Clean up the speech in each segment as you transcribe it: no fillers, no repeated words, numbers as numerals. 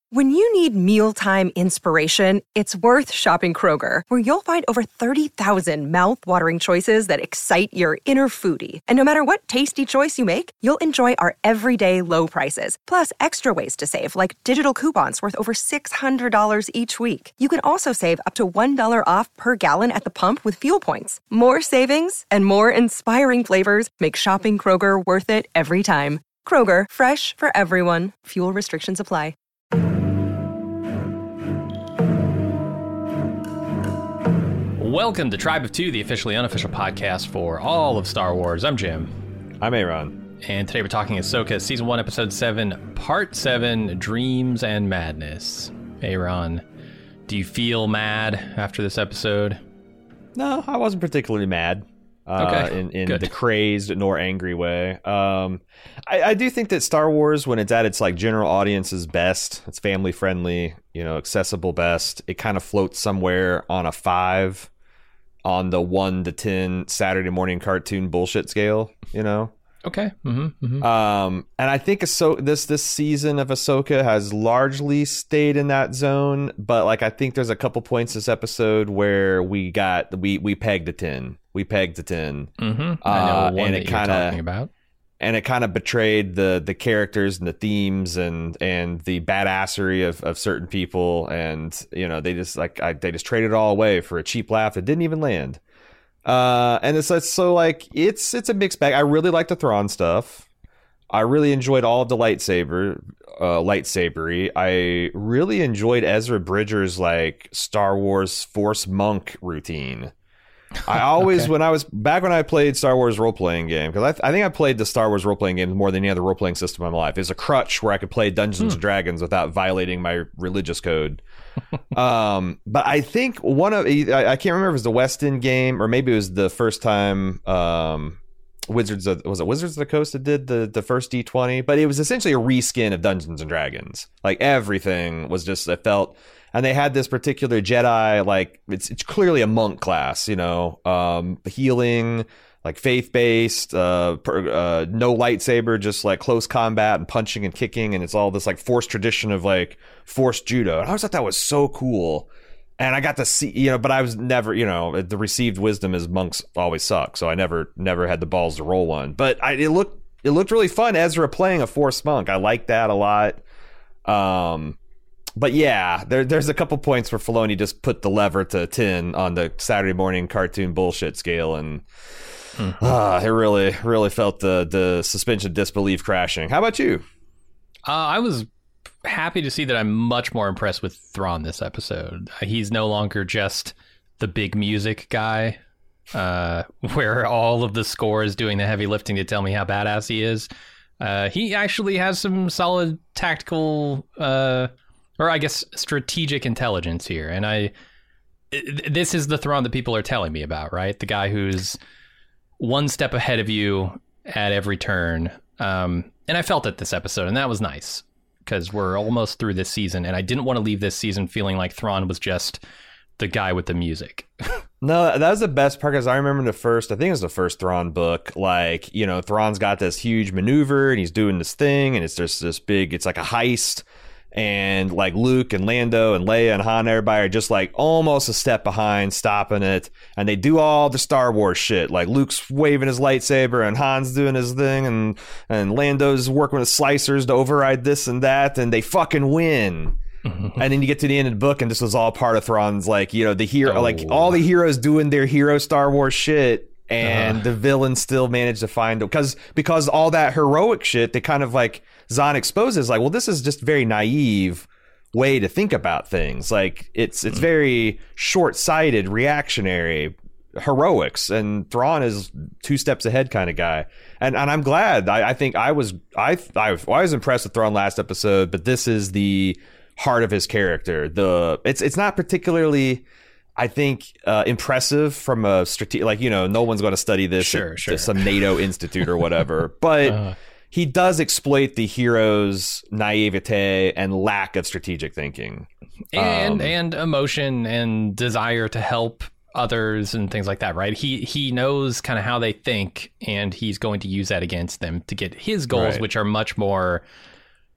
When you need mealtime inspiration, it's worth shopping Kroger, where you'll find over 30,000 mouth-watering choices that excite your inner foodie. And no matter what tasty choice you make, you'll enjoy our everyday low prices, plus extra ways to save, like digital coupons worth over $600 each week. You can also save up to $1 off per gallon at the pump with fuel points. More savings and more inspiring flavors make shopping Kroger worth it every time. Kroger, fresh for everyone. Fuel restrictions apply. Welcome to Tribe of Two, the officially unofficial podcast for all of Star Wars. I'm Jim. I'm Aaron. And today we're talking Ahsoka, Season 1, Episode 7, Part 7, Dreams and Madness. Aaron, do you feel mad after this episode? No, I wasn't particularly mad. In the crazed nor angry way. I do think that Star Wars, when it's at its like general audience's best, it's family friendly, accessible best, it kind of floats somewhere on a 5 on the 1 to 10 Saturday morning cartoon bullshit scale, Okay. And I think this season of Ahsoka has largely stayed in that zone, but like I think there's a couple points this episode where we pegged a 10. We pegged a 10. Mm-hmm. I know one that you're talking about. And it kind of betrayed the characters and the themes and the badassery of certain people, and they just traded it all away for a cheap laugh that didn't even land. And it's a mixed bag. I really like the Thrawn stuff. I really enjoyed all of the lightsabery. I really enjoyed Ezra Bridger's like Star Wars Force monk routine. I always, when I played Star Wars role-playing game, because I think I played the Star Wars role-playing games more than any other role-playing system in my life. It's a crutch where I could play Dungeons and Dragons without violating my religious code. But I think I can't remember if it was the West End game, or maybe it was the first time Wizards of the Coast that did the first D20, but it was essentially a reskin of Dungeons and Dragons. Like everything was just, it felt... And they had this particular Jedi, like it's clearly a monk class, healing, like faith-based, no lightsaber, just like close combat and punching and kicking. And it's all this like force tradition of like force judo. And I always thought that was so cool. And I got to see, but I was never, the received wisdom is monks always suck. So I never had the balls to roll one. But it looked really fun, Ezra playing a force monk. I like that a lot. But yeah, there's a couple points where Filoni just put the lever to 10 on the Saturday morning cartoon bullshit scale, and it really, really felt the suspension of disbelief crashing. How about you? I was happy to see that I'm much more impressed with Thrawn this episode. He's no longer just the big music guy, where all of the score is doing the heavy lifting to tell me how badass he is. He actually has some solid tactical... or I guess strategic intelligence here. And this is the Thrawn that people are telling me about, right? The guy who's one step ahead of you at every turn. And I felt it this episode, and that was nice, because we're almost through this season, and I didn't want to leave this season feeling like Thrawn was just the guy with the music. No, that was the best part, because I remember I think it was the first Thrawn book, like, Thrawn's got this huge maneuver, and he's doing this thing, and it's just this big, it's like a heist. And like Luke and Lando and Leia and Han, everybody are just like almost a step behind, stopping it. And they do all the Star Wars shit. Like Luke's waving his lightsaber and Han's doing his thing, and Lando's working with slicers to override this and that, and they fucking win. And then you get to the end of the book, and this was all part of Thrawn's, like, the hero, like all the heroes doing their hero Star Wars shit. And the villains still managed to find it because all that heroic shit, they kind of like Zahn exposes, like, well, this is just very naive way to think about things. Like it's very short-sighted, reactionary heroics, and Thrawn is 2 steps ahead kind of guy. And I'm glad. I think I was impressed with Thrawn last episode, but this is the heart of his character. It's not particularly, I think, impressive from a strategic, like, no one's going to study this at some NATO institute or whatever, but he does exploit the hero's naivete and lack of strategic thinking. And emotion and desire to help others and things like that, right? He knows kind of how they think, and he's going to use that against them to get his goals, which are much more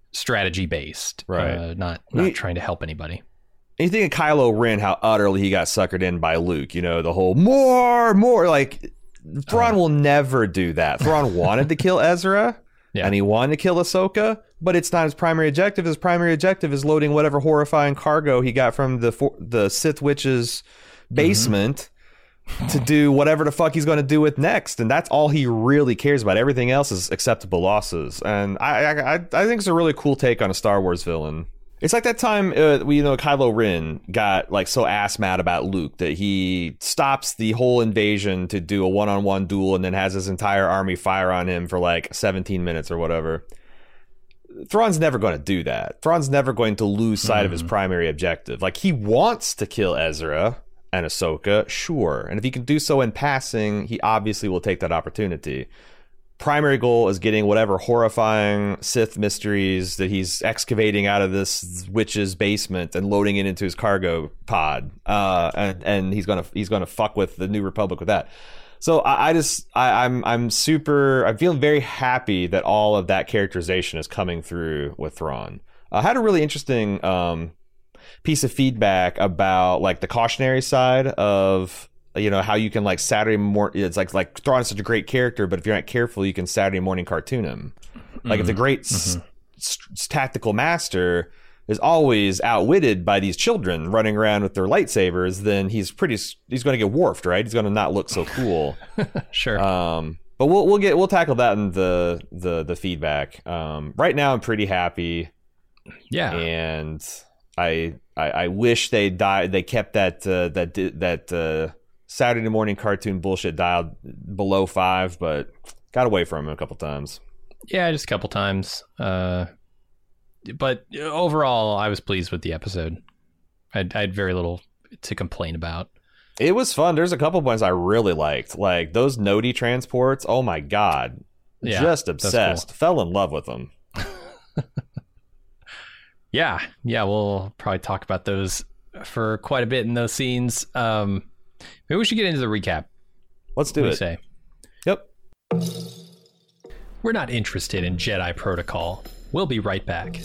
strategy based, right? Not trying to help anybody. And you think of Kylo Ren, how utterly he got suckered in by Luke. You know, the whole more. Like, Thrawn will never do that. Thrawn wanted to kill Ezra, and he wanted to kill Ahsoka, but it's not his primary objective. His primary objective is loading whatever horrifying cargo he got from the Sith Witch's basement to do whatever the fuck he's going to do with next. And that's all he really cares about. Everything else is acceptable losses. And I think it's a really cool take on a Star Wars villain. It's like that time, Kylo Ren got like so ass mad about Luke that he stops the whole invasion to do a one-on-one duel and then has his entire army fire on him for like 17 minutes or whatever. Thrawn's never going to do that. Thrawn's never going to lose sight of his primary objective. Like, he wants to kill Ezra and Ahsoka, sure. And if he can do so in passing, he obviously will take that opportunity. Primary goal is getting whatever horrifying Sith mysteries that he's excavating out of this witch's basement and loading it into his cargo pod. And he's gonna fuck with the New Republic with that. So I'm feeling very happy that all of that characterization is coming through with Thrawn. I had a really interesting piece of feedback about like the cautionary side of, you know, how you can like Saturday morning. It's like Thrawn is such a great character, but if you're not careful, you can Saturday morning cartoon him. Like if the great tactical master is always outwitted by these children running around with their lightsabers, then he's going to get dwarfed, right? He's going to not look so cool. Sure. But we'll tackle that in the feedback. Right now, I'm pretty happy. Yeah. And I wish they kept that Saturday morning cartoon bullshit dialed below 5, but got away from him a couple times. Yeah, just a couple times. But overall, I was pleased with the episode. I had very little to complain about. It was fun. There's a couple points I really liked. Like those Nodi transports. Oh my God. Yeah, just obsessed. Cool. Fell in love with them. Yeah, we'll probably talk about those for quite a bit in those scenes. Maybe we should get into the recap. Let's do it. Say? Yep. We're not interested in Jedi protocol. We'll be right back.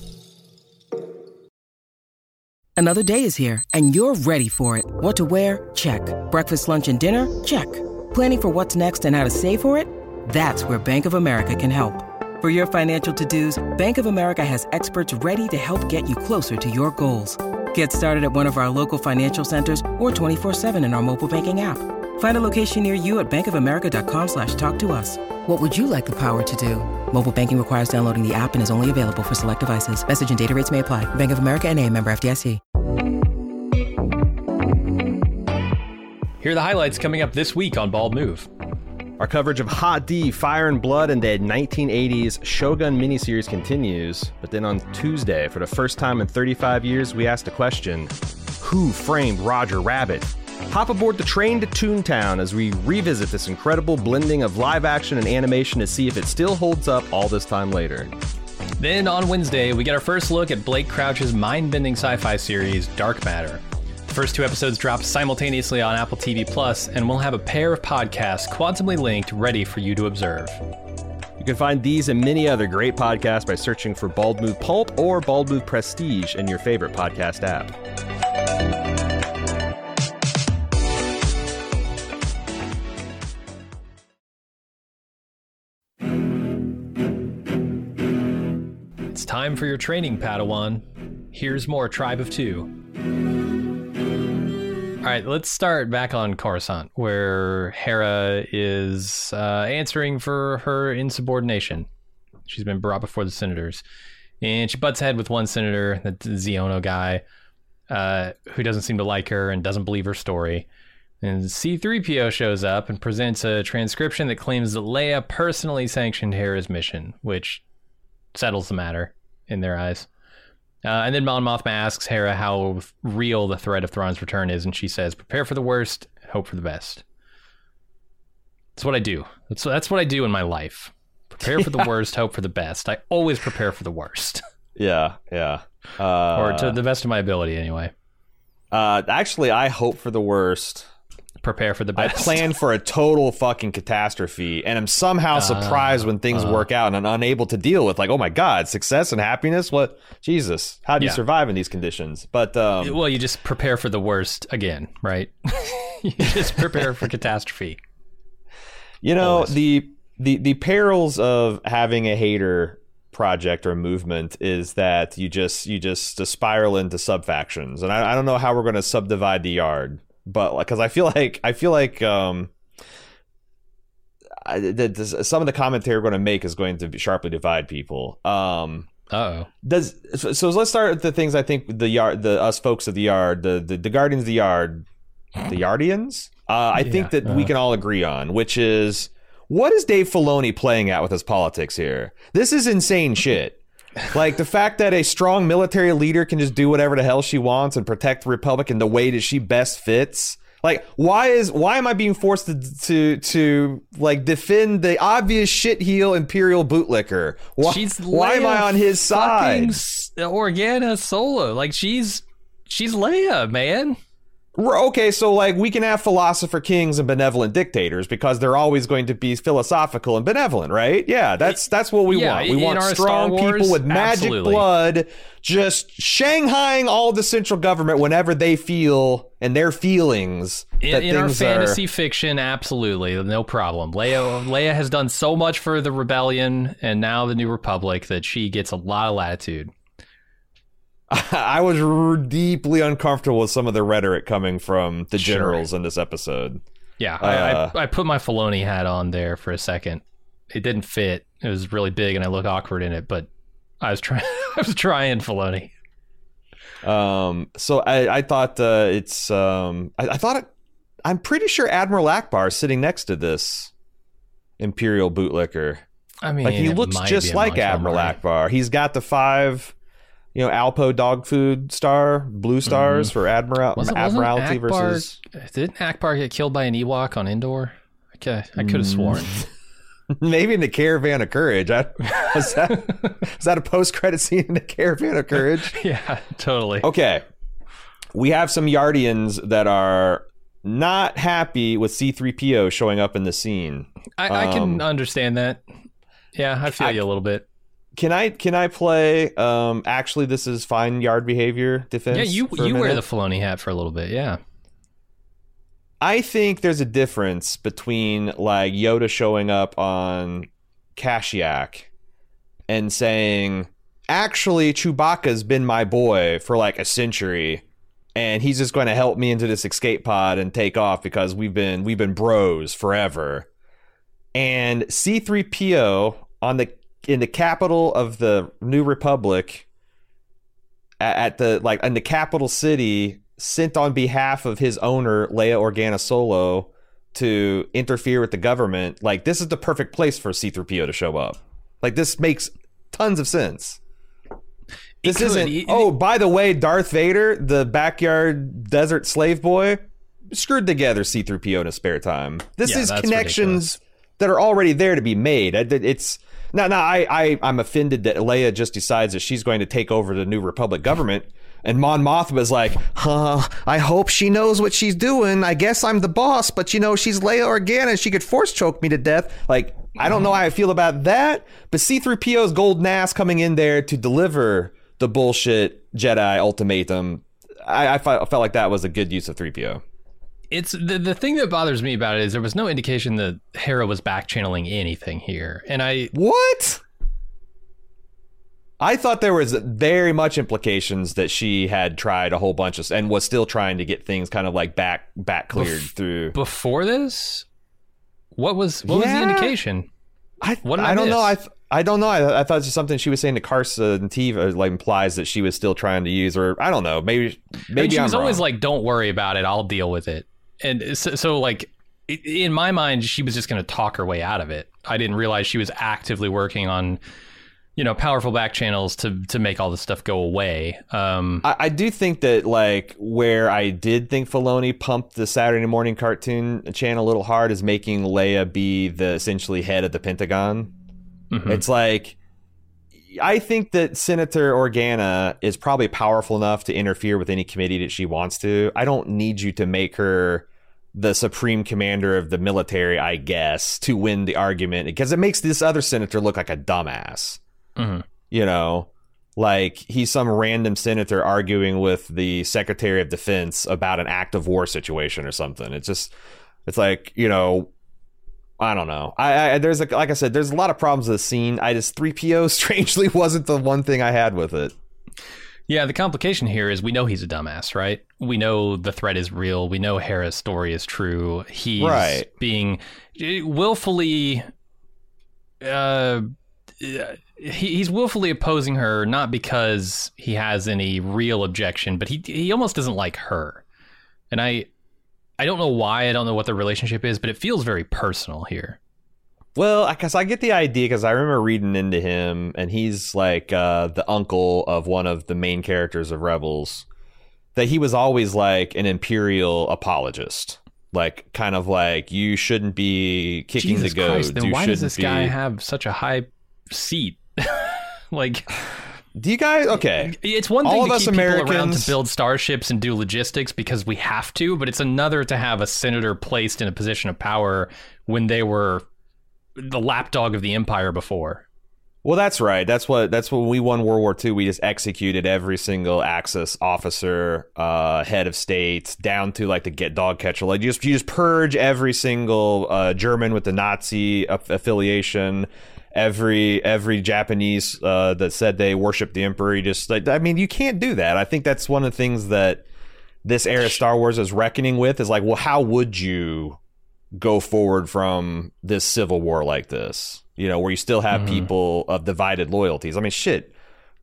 Another day is here, and you're ready for it. What to wear? Check. Breakfast, lunch, and dinner? Check. Planning for what's next and how to save for it? That's where Bank of America can help. For your financial to-dos, Bank of America has experts ready to help get you closer to your goals. Get started at one of our local financial centers or 24/7 in our mobile banking app. Find a location near you at bankofamerica.com/talktous. What would you like the power to do? Mobile banking requires downloading the app and is only available for select devices. Message and data rates may apply. Bank of America NA, member FDIC. Here are the highlights coming up this week on Bald Move. Our coverage of Hot D, Fire and Blood, and the 1980s Shogun miniseries continues. But then on Tuesday, for the first time in 35 years, we asked a question: who framed Roger Rabbit? Hop aboard the train to Toontown as we revisit this incredible blending of live action and animation to see if it still holds up all this time later. Then on Wednesday, we get our first look at Blake Crouch's mind-bending sci-fi series, Dark Matter. The first 2 episodes drop simultaneously on Apple TV Plus, and we'll have a pair of podcasts quantumly linked ready for you to observe. You can find these and many other great podcasts by searching for Bald Move Pulp or Bald Move Prestige in your favorite podcast app. It's time for your training, Padawan. Here's more Tribe of Two. All right, let's start back on Coruscant, where Hera is answering for her insubordination. She's been brought before the senators, and she butts head with one senator, the Xiono guy, who doesn't seem to like her and doesn't believe her story. And C-3PO shows up and presents a transcription that claims that Leia personally sanctioned Hera's mission, which settles the matter in their eyes. And then Mon Mothma asks Hera how real the threat of Thrawn's return is, and she says, prepare for the worst, hope for the best. That's what I do. That's what I do in my life. Prepare for the worst, hope for the best. I always prepare for the worst. Yeah. Or to the best of my ability, anyway. Actually, I hope for the worst, prepare for the I best. plan for a total fucking catastrophe, and I'm somehow surprised when things work out, and I'm unable to deal with, like, oh my God, success and happiness? What? Jesus, how do you survive in these conditions? But well, you just prepare for the worst again, right? You just prepare for catastrophe. You know, Always. the perils of having a hater project or movement is that you just spiral into subfactions, and I don't know how we're going to subdivide the yard, but because I feel like some of the commentary we're going to make is going to sharply divide people. So let's start with the things I think us folks of the yard, the guardians of the yard, the Yardians. I think that we can all agree on, which is, what is Dave Filoni playing at with his politics here? This is insane shit. Like, the fact that a strong military leader can just do whatever the hell she wants and protect the Republic in the way that she best fits. Like, why am I being forced to like defend the obvious shitheel Imperial bootlicker? Why am I on his side? Organa Solo, like she's Leia, man. Okay, so like we can have philosopher kings and benevolent dictators because they're always going to be philosophical and benevolent, right? Yeah, that's what we want. We want strong people with magic blood just shanghaiing all the central government whenever they feel and their feelings. In our fantasy fiction, absolutely, no problem. Leia has done so much for the rebellion and now the New Republic that she gets a lot of latitude. I was deeply uncomfortable with some of the rhetoric coming from the generals in this episode. Yeah, I put my Filoni hat on there for a second. It didn't fit. It was really big, and I look awkward in it. But I was trying. I was trying Filoni. So I thought it's. I thought it. I'm pretty sure Admiral Akbar is sitting next to this Imperial bootlicker. I mean, like, he looks just like Admiral Akbar. He's got the 5. Alpo dog food blue stars for Admiralty versus. Didn't Akbar get killed by an Ewok on Endor? Okay, I could have sworn. Maybe in the Caravan of Courage. Was that a post-credit scene in the Caravan of Courage? Yeah, totally. Okay, we have some Yardians that are not happy with C-3PO showing up in the scene. I can understand that. Yeah, I feel you a little bit. Can I play actually this is fine yard behavior defense? Yeah, you wear the Filoni hat for a little bit, yeah. I think there's a difference between like Yoda showing up on Kashyyyk and saying, actually, Chewbacca's been my boy for like a century and he's just going to help me into this escape pod and take off because we've been bros forever. And C-3PO in the capital of the New Republic, in the capital city, sent on behalf of his owner, Leia Organa Solo, to interfere with the government. Like, this is the perfect place for C-3PO to show up. Like, this makes tons of sense. This isn't, oh, by the way, Darth Vader, the backyard desert slave boy, screwed together C-3PO in his spare time. This is connections that are already there to be made. It's... I'm offended that Leia just decides that she's going to take over the New Republic government. And Mon Mothma's like, I hope she knows what she's doing. I guess I'm the boss, but she's Leia Organa and she could force choke me to death. Like, I don't know how I feel about that. But C-3PO's golden ass coming in there to deliver the bullshit Jedi ultimatum, I felt like that was a good use of 3PO. It's the thing that bothers me about it is there was no indication that Hera was back channeling anything here, and what? I thought there was very much implications that she had tried a whole bunch of and was still trying to get things kind of like back cleared through before this. What was the indication? I don't know. I don't know. I thought it was something she was saying to Karsa and Tiva like implies that she was still trying to use, or I don't know. Maybe she was always like, "Don't worry about it. I'll deal with it." And so like in my mind, she was just going to talk her way out of it. I didn't realize she was actively working on, powerful back channels to make all this stuff go away. I do think that like where I did think Filoni pumped the Saturday morning cartoon channel a little hard is making Leia be the essentially head of the Pentagon. Mm-hmm. It's like, I think that Senator Organa is probably powerful enough to interfere with any committee that she wants to. I don't need you to make her the supreme commander of the military, I guess, to win the argument, because it makes this other senator look like a dumbass. Mm-hmm. You know, like he's some random senator arguing with the Secretary of Defense about an act of war situation or something. It's like, you know, I don't know. There's like I said, there's a lot of problems with the scene. 3PO strangely wasn't the one thing I had with it. Yeah, the complication here is we know he's a dumbass, right? We know the threat is real. We know Hera's story is true. He's being willfully... he's willfully opposing her, not because he has any real objection, but he almost doesn't like her. And I don't know why. I don't know what the relationship is, but it feels very personal here. Well, I guess I get the idea, because I remember reading into him, and he's like the uncle of one of the main characters of Rebels, that he was always like an Imperial apologist. Like, kind of like, you shouldn't be kicking Jesus the goat. Christ, then why does this guy have such a high seat? Like, do you guys? Okay, it's one thing all to of us keep Americans people around to build starships and do logistics because we have to, but it's another to have a senator placed in a position of power when they were the lapdog of the Empire before. Well, that's right. That's when we won World War II. We just executed every single Axis officer, head of state, down to like the dog catcher. Like you just purge every single German with the Nazi affiliation. Every Japanese that said they worship the Emperor. You can't do that. I think that's one of the things that this era of Star Wars is reckoning with, is like, well, how would you go forward from this civil war like this? You know, where you still have people of divided loyalties. I mean, shit,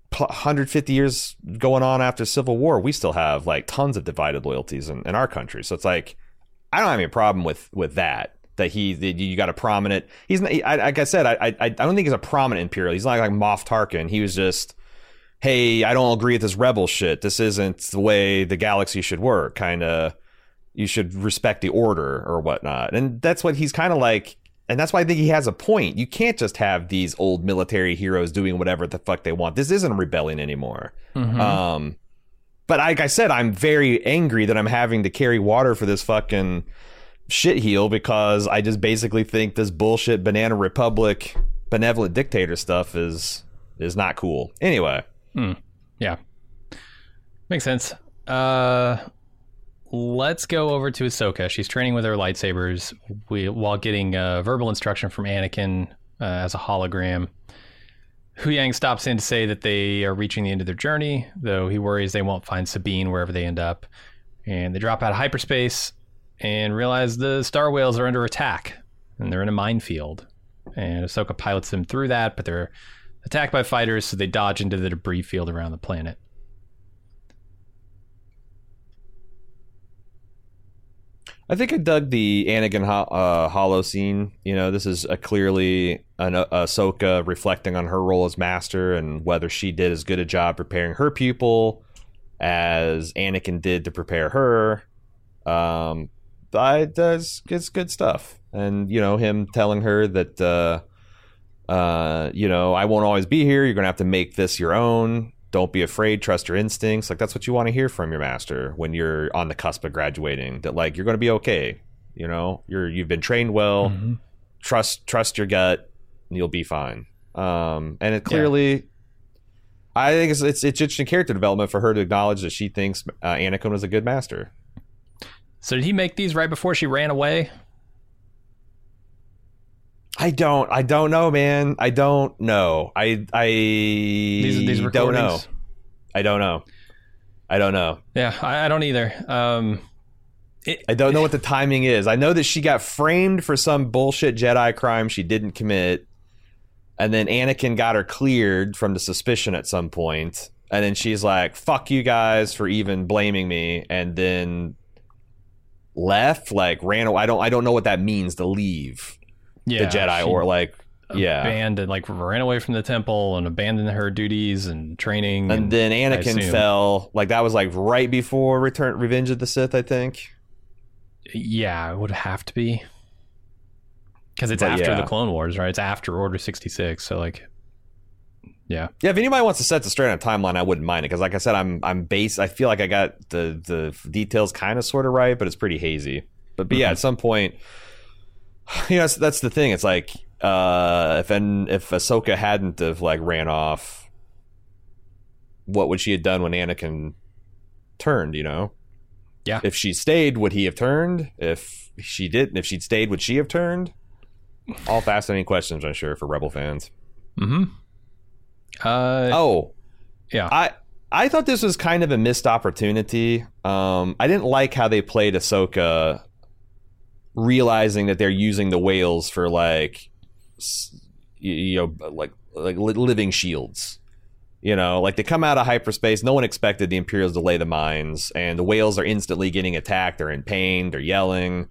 150 years going on after Civil War, we still have like tons of divided loyalties in our country. So it's like, I don't have any problem with that. That you got a prominent. He's not, like I said, I don't think he's a prominent Imperial. He's not like Moff Tarkin. He was just, hey, I don't agree with this rebel shit. This isn't the way the galaxy should work. Kind of, you should respect the order or whatnot. And that's what he's kind of like. And that's why I think he has a point. You can't just have these old military heroes doing whatever the fuck they want. This isn't a rebellion anymore. Mm-hmm. But like I said, I'm very angry that I'm having to carry water for this fucking shitheel, because I just basically think this bullshit Banana Republic benevolent dictator stuff is not cool. Anyway. Yeah. Makes sense. Let's go over to Ahsoka. She's training with her lightsabers while getting verbal instruction from Anakin as a hologram. Huyang stops in to say that they are reaching the end of their journey, though he worries they won't find Sabine wherever they end up. And they drop out of hyperspace and realize the Star Whales are under attack, and they're in a minefield. And Ahsoka pilots them through that, but they're attacked by fighters, so they dodge into the debris field around the planet. I think I dug the Anakin holo scene. You know, this is clearly an Ahsoka reflecting on her role as master and whether she did as good a job preparing her pupil as Anakin did to prepare her. It's good stuff. And, you know, him telling her that, you know, I won't always be here. You're going to have to make this your own. Don't be afraid. Trust your instincts. Like, that's what you want to hear from your master when you're on the cusp of graduating. That, like, you're going to be okay. You know, you've been trained well. Mm-hmm. Trust your gut, and you'll be fine. And it clearly, I think it's interesting character development for her to acknowledge that she thinks Anakin was a good master. So did he make these right before she ran away? I don't know, man. I don't know. These don't know. I don't know. Yeah, I don't either. I don't know what the timing is. I know that she got framed for some bullshit Jedi crime she didn't commit, and then Anakin got her cleared from the suspicion at some point, and then she's like, "Fuck you guys for even blaming me," and then left, like ran away. I don't know what that means to leave the Jedi, or like abandoned, like ran away from the temple and abandoned her duties and training. And then Anakin fell. Like that was like right before Revenge of the Sith, I think. Yeah, it would have to be, because it's after the Clone Wars, right? It's after Order 66, so like. Yeah. If anybody wants to set the straight on a timeline, I wouldn't mind it, because like I said, I'm based. I feel like I got the details kind of sort of right, but it's pretty hazy. But yeah, at some point, that's the thing. It's like if Ahsoka hadn't have like ran off, what would she have done when Anakin turned? Yeah. If she stayed, would he have turned? If she'd stayed, would she have turned? All fascinating questions, I'm sure, for Rebel fans. Mm-hmm. Yeah. I thought this was kind of a missed opportunity. I didn't like how they played Ahsoka realizing that they're using the whales for like living shields. Like they come out of hyperspace. No one expected the Imperials to lay the mines, and the whales are instantly getting attacked. They're in pain. They're yelling.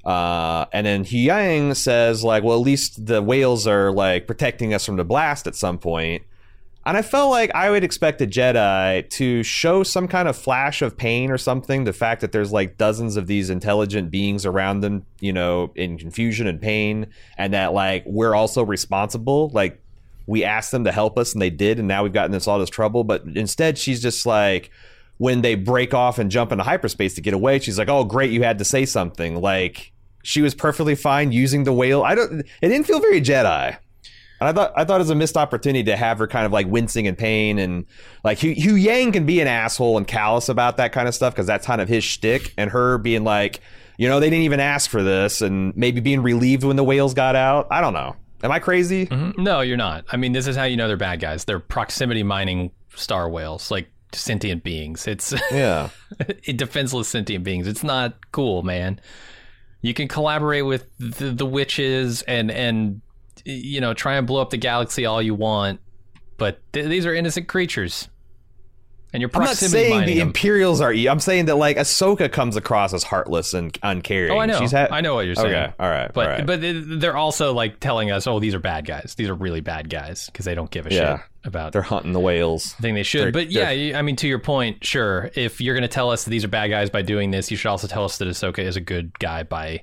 And then Huyang says like, well, at least the whales are like protecting us from the blast at some point. And I felt like I would expect a Jedi to show some kind of flash of pain or something. The fact that there's like dozens of these intelligent beings around them, in confusion and pain, and that like we're also responsible. Like we asked them to help us and they did, and now we've gotten all this trouble. But instead, she's just like, when they break off and jump into hyperspace to get away, she's like, oh, great, you had to say something. Like she was perfectly fine using the whale. It didn't feel very Jedi. And I thought it was a missed opportunity to have her kind of like wincing in pain, and like Huyang can be an asshole and callous about that kind of stuff because that's kind of his shtick, and her being like, they didn't even ask for this, and maybe being relieved when the whales got out. I don't know. Am I crazy? Mm-hmm. No, you're not. I mean, this is how you know they're bad guys. They're proximity mining star whales, like sentient beings. It's defenseless sentient beings. It's not cool, man. You can collaborate with the witches and try and blow up the galaxy all you want, but these are innocent creatures, and you're proximity mining. I'm not saying the Imperials are. I'm saying that like Ahsoka comes across as heartless and uncaring. Oh, I know. I know what you're saying. Okay, all right. But they're also like telling us, oh, these are bad guys. These are really bad guys because they don't give a shit about. They're hunting the whales. I think they should. I mean, to your point, sure. If you're going to tell us that these are bad guys by doing this, you should also tell us that Ahsoka is a good guy by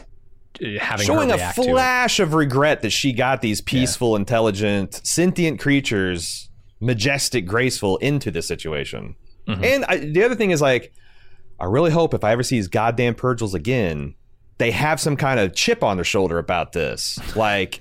showing a flash of regret that she got these peaceful, intelligent, sentient creatures, majestic, graceful, into this situation. Mm-hmm. And the other thing is like, I really hope if I ever see these goddamn Purgils again, they have some kind of chip on their shoulder about this. Like,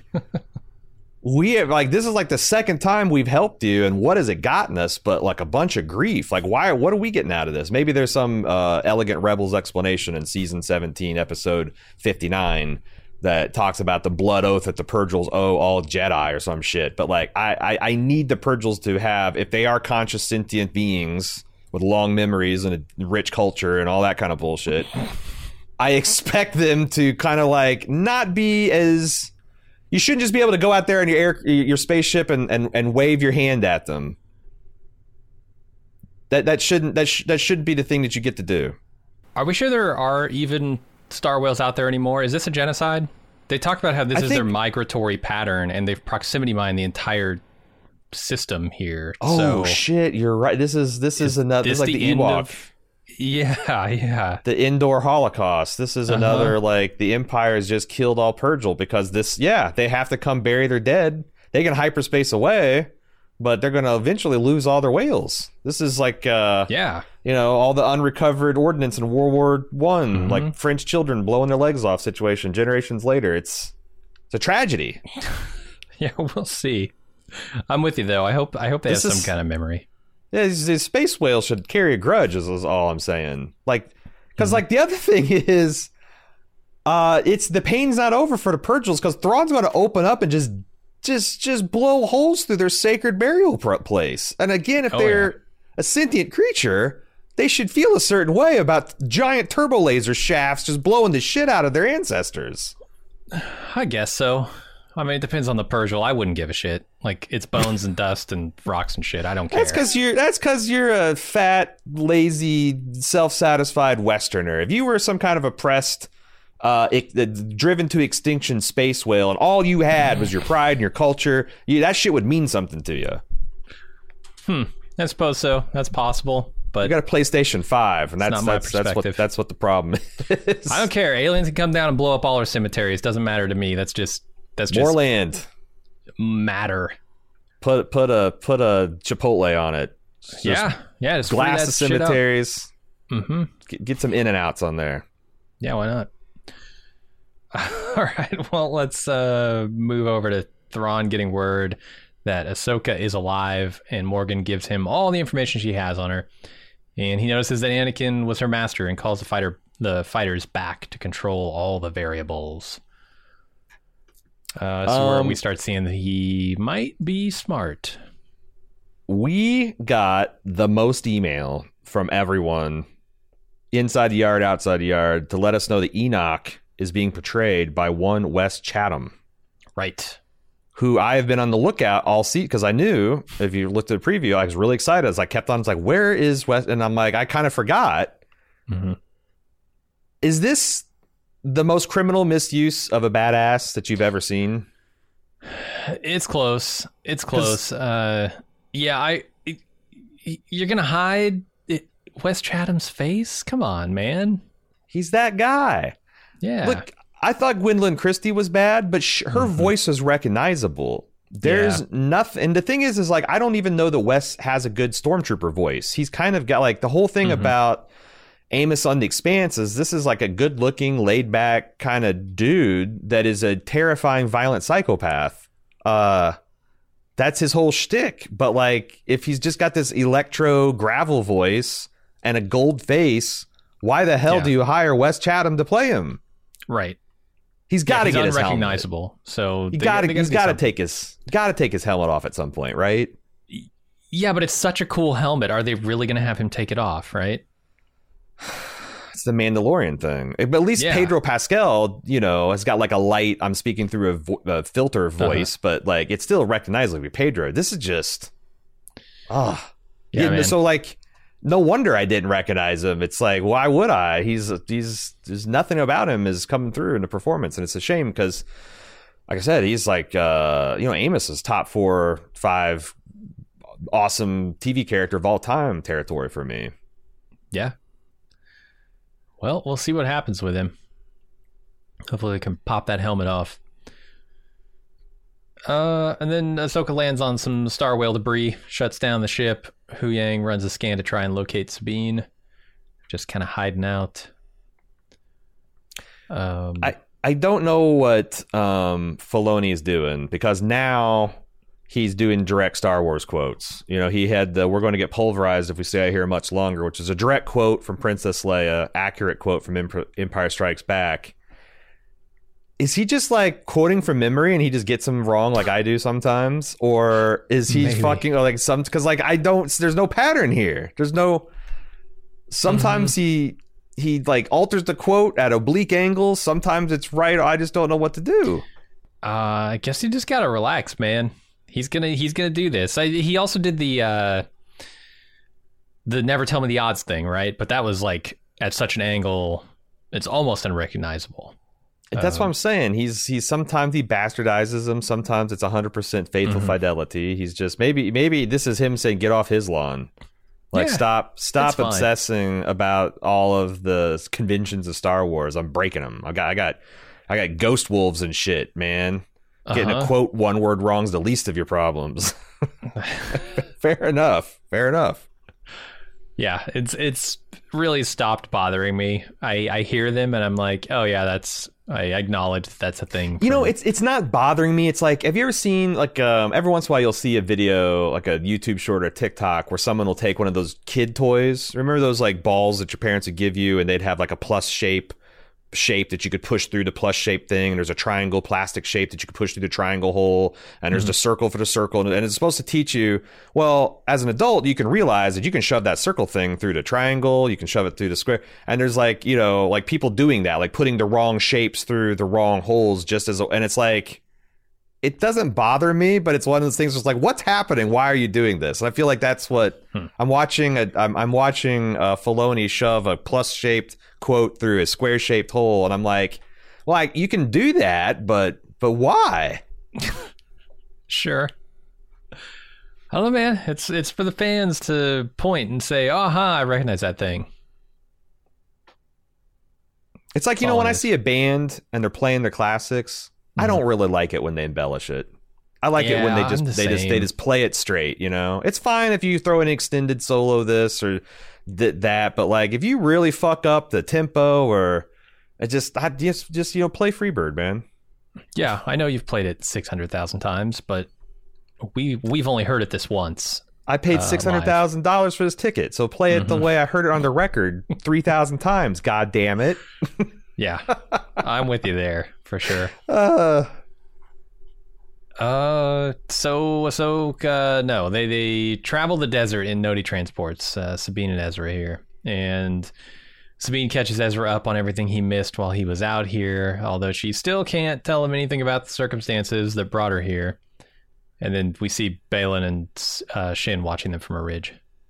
this is like the second time we've helped you, and what has it gotten us but like a bunch of grief? Like, what are we getting out of this? Maybe there's some elegant Rebels explanation in season 17, episode 59, that talks about the blood oath that the Purgils owe all Jedi or some shit. But like, I need the Purgils to have, if they are conscious sentient beings with long memories and a rich culture and all that kind of bullshit, I expect them to kind of like not be as. You shouldn't just be able to go out there in your spaceship and wave your hand at them. That shouldn't be the thing that you get to do. Are we sure there are even star whales out there anymore? Is this a genocide? They talked about how this is their migratory pattern, and they've proximity mined the entire system here. Oh shit, you're right. This is another. This is like the Ewok. Yeah. The indoor Holocaust. This is another, like, the Empire has just killed all Purgil because they have to come bury their dead. They can hyperspace away, but they're going to eventually lose all their whales. This is like, all the unrecovered ordnance in World War I, like French children blowing their legs off situation generations later. It's a tragedy. Yeah, we'll see. I'm with you, though. I hope they have some kind of memory. Yeah, these space whales should carry a grudge, is all I'm saying. Like, because like the other thing is, it's the pain's not over for the Purgils because Thrawn's going to open up and just blow holes through their sacred burial place. And again, if they're a sentient creature, they should feel a certain way about giant turbo laser shafts just blowing the shit out of their ancestors. I guess so. I mean, it depends on the Purgil. I wouldn't give a shit. Like, it's bones and dust and rocks and shit. I don't care. That's because you're a fat, lazy, self-satisfied Westerner. If you were some kind of oppressed, driven to extinction space whale, and all you had was your pride and your culture, that shit would mean something to you. I suppose so. That's possible. But you got a PlayStation 5, and that's what the problem is. I don't care. Aliens can come down and blow up all our cemeteries. Doesn't matter to me. That's just more land. Matter. Put a Chipotle on it. Just glass the cemeteries. Mm-hmm. Get some in and outs on there. Yeah, why not? All right, well, let's move over to Thrawn getting word that Ahsoka is alive, and Morgan gives him all the information she has on her. And he notices that Anakin was her master and calls the fighters back to control all the variables. So where we start seeing that he might be smart. We got the most email from everyone inside the yard, outside the yard, to let us know that Enoch is being portrayed by one Wes Chatham. Right. Who I have been on the lookout all season, because I knew, if you looked at the preview, I was really excited as I kept on. It's like, where is Wes? And I'm like, I kind of forgot. Mm-hmm. Is this the most criminal misuse of a badass that you've ever seen? It's close. It's close. You're going to hide Wes Chatham's face? Come on, man. He's that guy. Yeah. Look, I thought Gwendolyn Christie was bad, but her voice was recognizable. There's nothing. And the thing is like, I don't even know that Wes has a good Stormtrooper voice. He's kind of got like the whole thing about Amos on the Expanse is this is like a good looking, laid back kind of dude that is a terrifying, violent psychopath. That's his whole shtick. But like, if he's just got this electro gravel voice and a gold face, why the hell do you hire Wes Chatham to play him? Right. He's got to get his unrecognizable. Helmet. So he's got to take his helmet off at some point, right? Yeah, but it's such a cool helmet. Are they really going to have him take it off? Right. It's the Mandalorian thing. But at least Pedro Pascal, has got like a light. I'm speaking through a filter voice, but like it's still recognizably Pedro. This is just, man. So like, no wonder I didn't recognize him. It's like, why would I? He's there's nothing about him is coming through in the performance, and it's a shame because, like I said, he's like, Amos is top 4, 5 awesome TV character of all time territory for me. Yeah. Well, we'll see what happens with him. Hopefully they can pop that helmet off. And then Ahsoka lands on some Star Whale debris, shuts down the ship. Hu Yang runs a scan to try and locate Sabine. Just kind of hiding out. I don't know what Filoni is doing, because now he's doing direct Star Wars quotes. He had the "we're going to get pulverized if we stay out here much longer," which is a direct quote from Princess Leia, accurate quote from Empire Strikes Back. Is he just like quoting from memory and he just gets them wrong like I do sometimes? Or is he fucking like because like there's no pattern here. There's no, sometimes he like alters the quote at oblique angles. Sometimes it's right. I just don't know what to do. I guess you just got to relax, man. He's gonna do this. He also did the never tell me the odds thing, right? But that was like at such an angle, it's almost unrecognizable. That's what I'm saying. He's sometimes he bastardizes them. Sometimes it's 100% faithful fidelity. He's just maybe this is him saying, "Get off his lawn." Like stop obsessing about all of the conventions of Star Wars. I'm breaking them. I got ghost wolves and shit, man. Getting a quote one word wrong is the least of your problems. Fair enough. Yeah, it's really stopped bothering me. I hear them and I'm like, oh yeah, I acknowledge that's a thing. It's not bothering me. It's like, have you ever seen like every once in a while you'll see a video, like a YouTube short or TikTok, where someone will take one of those kid toys. Remember those like balls that your parents would give you, and they'd have like a plus shape that you could push through the plus shape thing, and there's a triangle plastic shape that you could push through the triangle hole, and there's the circle for the circle, and it's supposed to teach you, well, as an adult you can realize that you can shove that circle thing through the triangle, you can shove it through the square, and there's like, like people doing that, like putting the wrong shapes through the wrong holes, and it's like, it doesn't bother me, but it's one of those things that's like, what's happening? Why are you doing this? And I feel like that's what I'm watching. I'm watching Filoni shove a plus-shaped quote through a square-shaped hole, and I'm like, you can do that, but why? Sure. I don't know, man. It's for the fans to point and say, "Aha, I recognize that thing." It's like, when I see a band and they're playing their classics, I don't really like it when they embellish it. I like it when they just play it straight, It's fine if you throw an extended solo this or that, but like if you really fuck up the tempo I just play Freebird, man. Yeah, I know you've played it 600,000 times, but we've only heard it this once. I paid $600,000 for this ticket, so play it the way I heard it on the record 3,000 times. God damn it! Yeah, I'm with you there for sure. So Ahsoka, no, they travel the desert in Noti transports, Sabine and Ezra here, and Sabine catches Ezra up on everything he missed while he was out here, although she still can't tell him anything about the circumstances that brought her here. And then we see Baylan and Shin watching them from a ridge.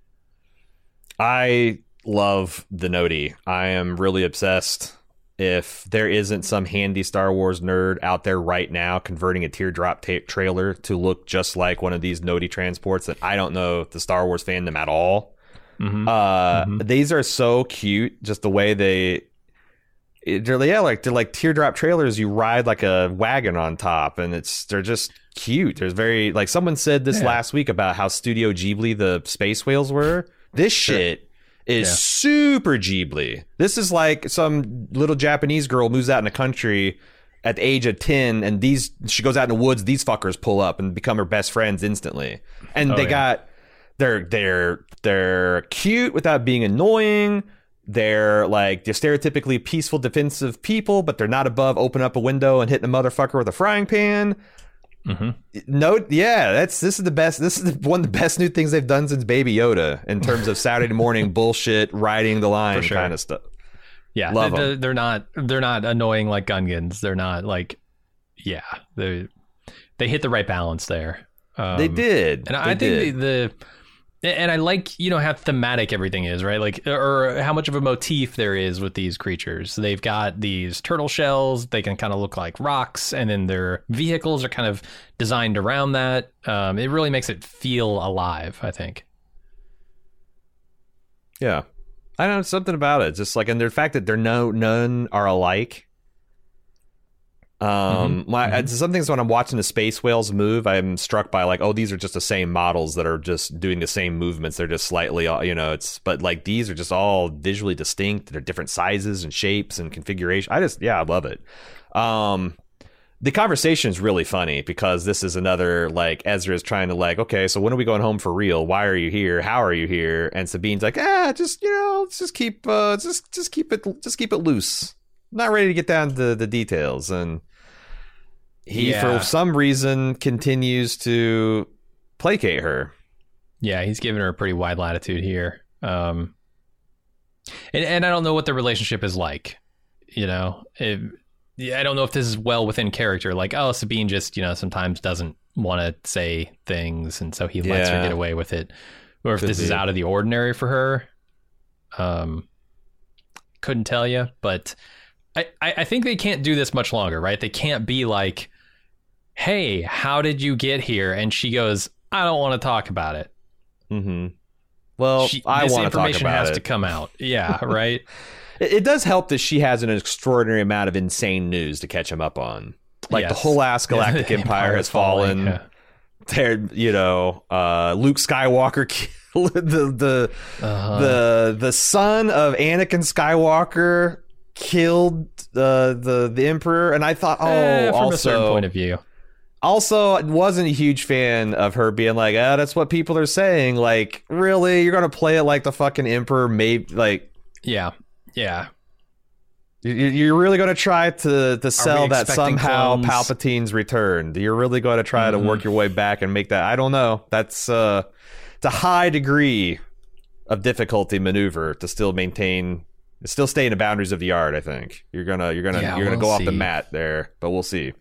I love the Noti. I am really obsessed. If there isn't some handy Star Wars nerd out there right now converting a teardrop trailer to look just like one of these Noti transports, then I don't know the Star Wars fandom at all. These are so cute, just the way they're like teardrop trailers. You ride like a wagon on top, and they're just cute. There's very, like, someone said this last week about how Studio Ghibli the space whales were. This shit is super Ghibli. This is like some little Japanese girl moves out in the country at the age of 10, and she goes out in the woods. These fuckers pull up and become her best friends instantly, and they're cute without being annoying. They're stereotypically peaceful, defensive people, but they're not above open up a window and hitting a motherfucker with a frying pan. This is the best. This is one of the best new things they've done since Baby Yoda in terms of Saturday morning bullshit, riding the line kind of stuff. Yeah, love they're not annoying like Gungans. They're not like, they hit the right balance there. They did, and I think and I like, how thematic everything is, right? Like, or how much of a motif there is with these creatures. They've got these turtle shells. They can kind of look like rocks, and then their vehicles are kind of designed around that. It really makes it feel alive, I think. Yeah. I know something about it. Just like, and the fact that none are alike. Some things when I'm watching the space whales move, I'm struck by these are just the same models that are just doing the same movements. They're just slightly, but like these are just all visually distinct. They're different sizes and shapes and configuration. I love it. The conversation is really funny because this is another, Ezra is trying to okay, so when are we going home for real? Why are you here? How are you here? And Sabine's like, let's just keep it loose. Not ready to get down to the details. And he, for some reason, continues to placate her. Yeah, he's giving her a pretty wide latitude here. And I don't know what the relationship is like. I don't know if this is well within character. Sabine just, sometimes doesn't want to say things, and so he lets her get away with it. Or if this is out of the ordinary for her. Couldn't tell you, but I think they can't do this much longer, right? They can't be like, hey, how did you get here? And she goes, I don't want to talk about it. Mm-hmm. Well, I want to talk about it. This information has to come out. Yeah, right? It does help that she has an extraordinary amount of insane news to catch him up on. The whole ass Galactic Empire has fallen. Yeah. Luke Skywalker killed the son of Anakin Skywalker killed the Emperor, and I thought, from a certain point of view. Also, wasn't a huge fan of her being like, that's what people are saying. Really, you're gonna play it like the fucking Emperor? Maybe yeah. You're really gonna try to sell that somehow clones? Palpatine's returned. You're really going to try to work your way back and make that. I don't know. That's it's a high degree of difficulty maneuver to still stay in the boundaries of the art. I think you're gonna go off the mat there, but we'll see.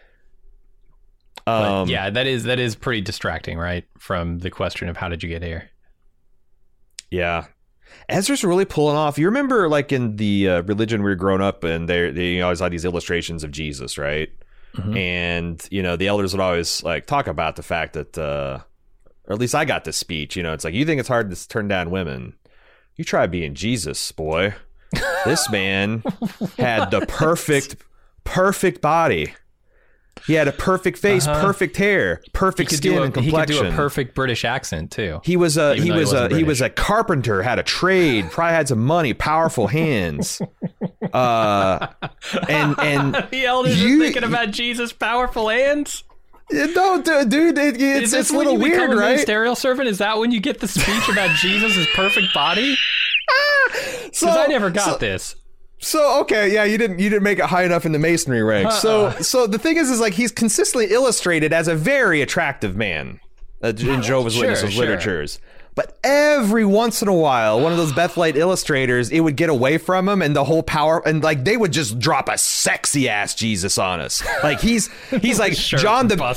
That is pretty distracting, right? From the question of how did you get here? Yeah, Ezra's really pulling off. You remember, in the religion we were growing up in, they always had these illustrations of Jesus, right? Mm-hmm. And the elders would always talk about the fact that, or at least I got this speech. It's you think it's hard to turn down women. You try being Jesus, boy. This man had the perfect body. He had a perfect face, perfect hair, perfect skin and complexion. He could do a perfect British accent too. He was a carpenter, had a trade, probably had some money, powerful hands. And the elders are thinking about Jesus' powerful hands. No, dude, it's a little weird, right? Ministerial servant? Is that when you get the speech about Jesus' perfect body? Because I never got this. So okay, yeah, you didn't make it high enough in the masonry ranks. So the thing is like he's consistently illustrated as a very attractive man in Jehovah's Witnesses literatures. But every once in a while, one of those Bethlite illustrators, it would get away from him, and the whole power, and like they would just drop a sexy ass Jesus on us. Like he's like John the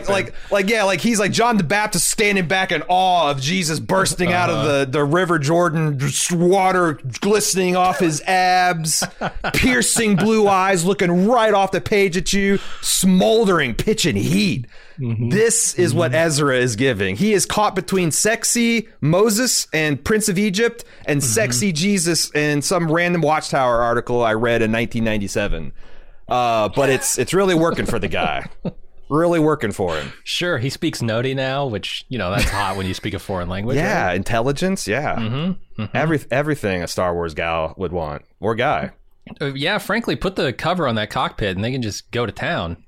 he's like John the Baptist standing back in awe of Jesus bursting out of the River Jordan, water glistening off his abs, piercing blue eyes, looking right off the page at you, smoldering, pitching heat. Mm-hmm. This is what Ezra is giving. He is caught between sexy Moses and Prince of Egypt and sexy Jesus in some random Watchtower article I read in 1997. But it's really working for the guy. Really working for him. Sure, he speaks Nodi now, which, that's hot when you speak a foreign language. Yeah, right? Intelligence, yeah. Mm-hmm. Mm-hmm. Everything a Star Wars gal would want. Or guy. Yeah, frankly, put the cover on that cockpit and they can just go to town.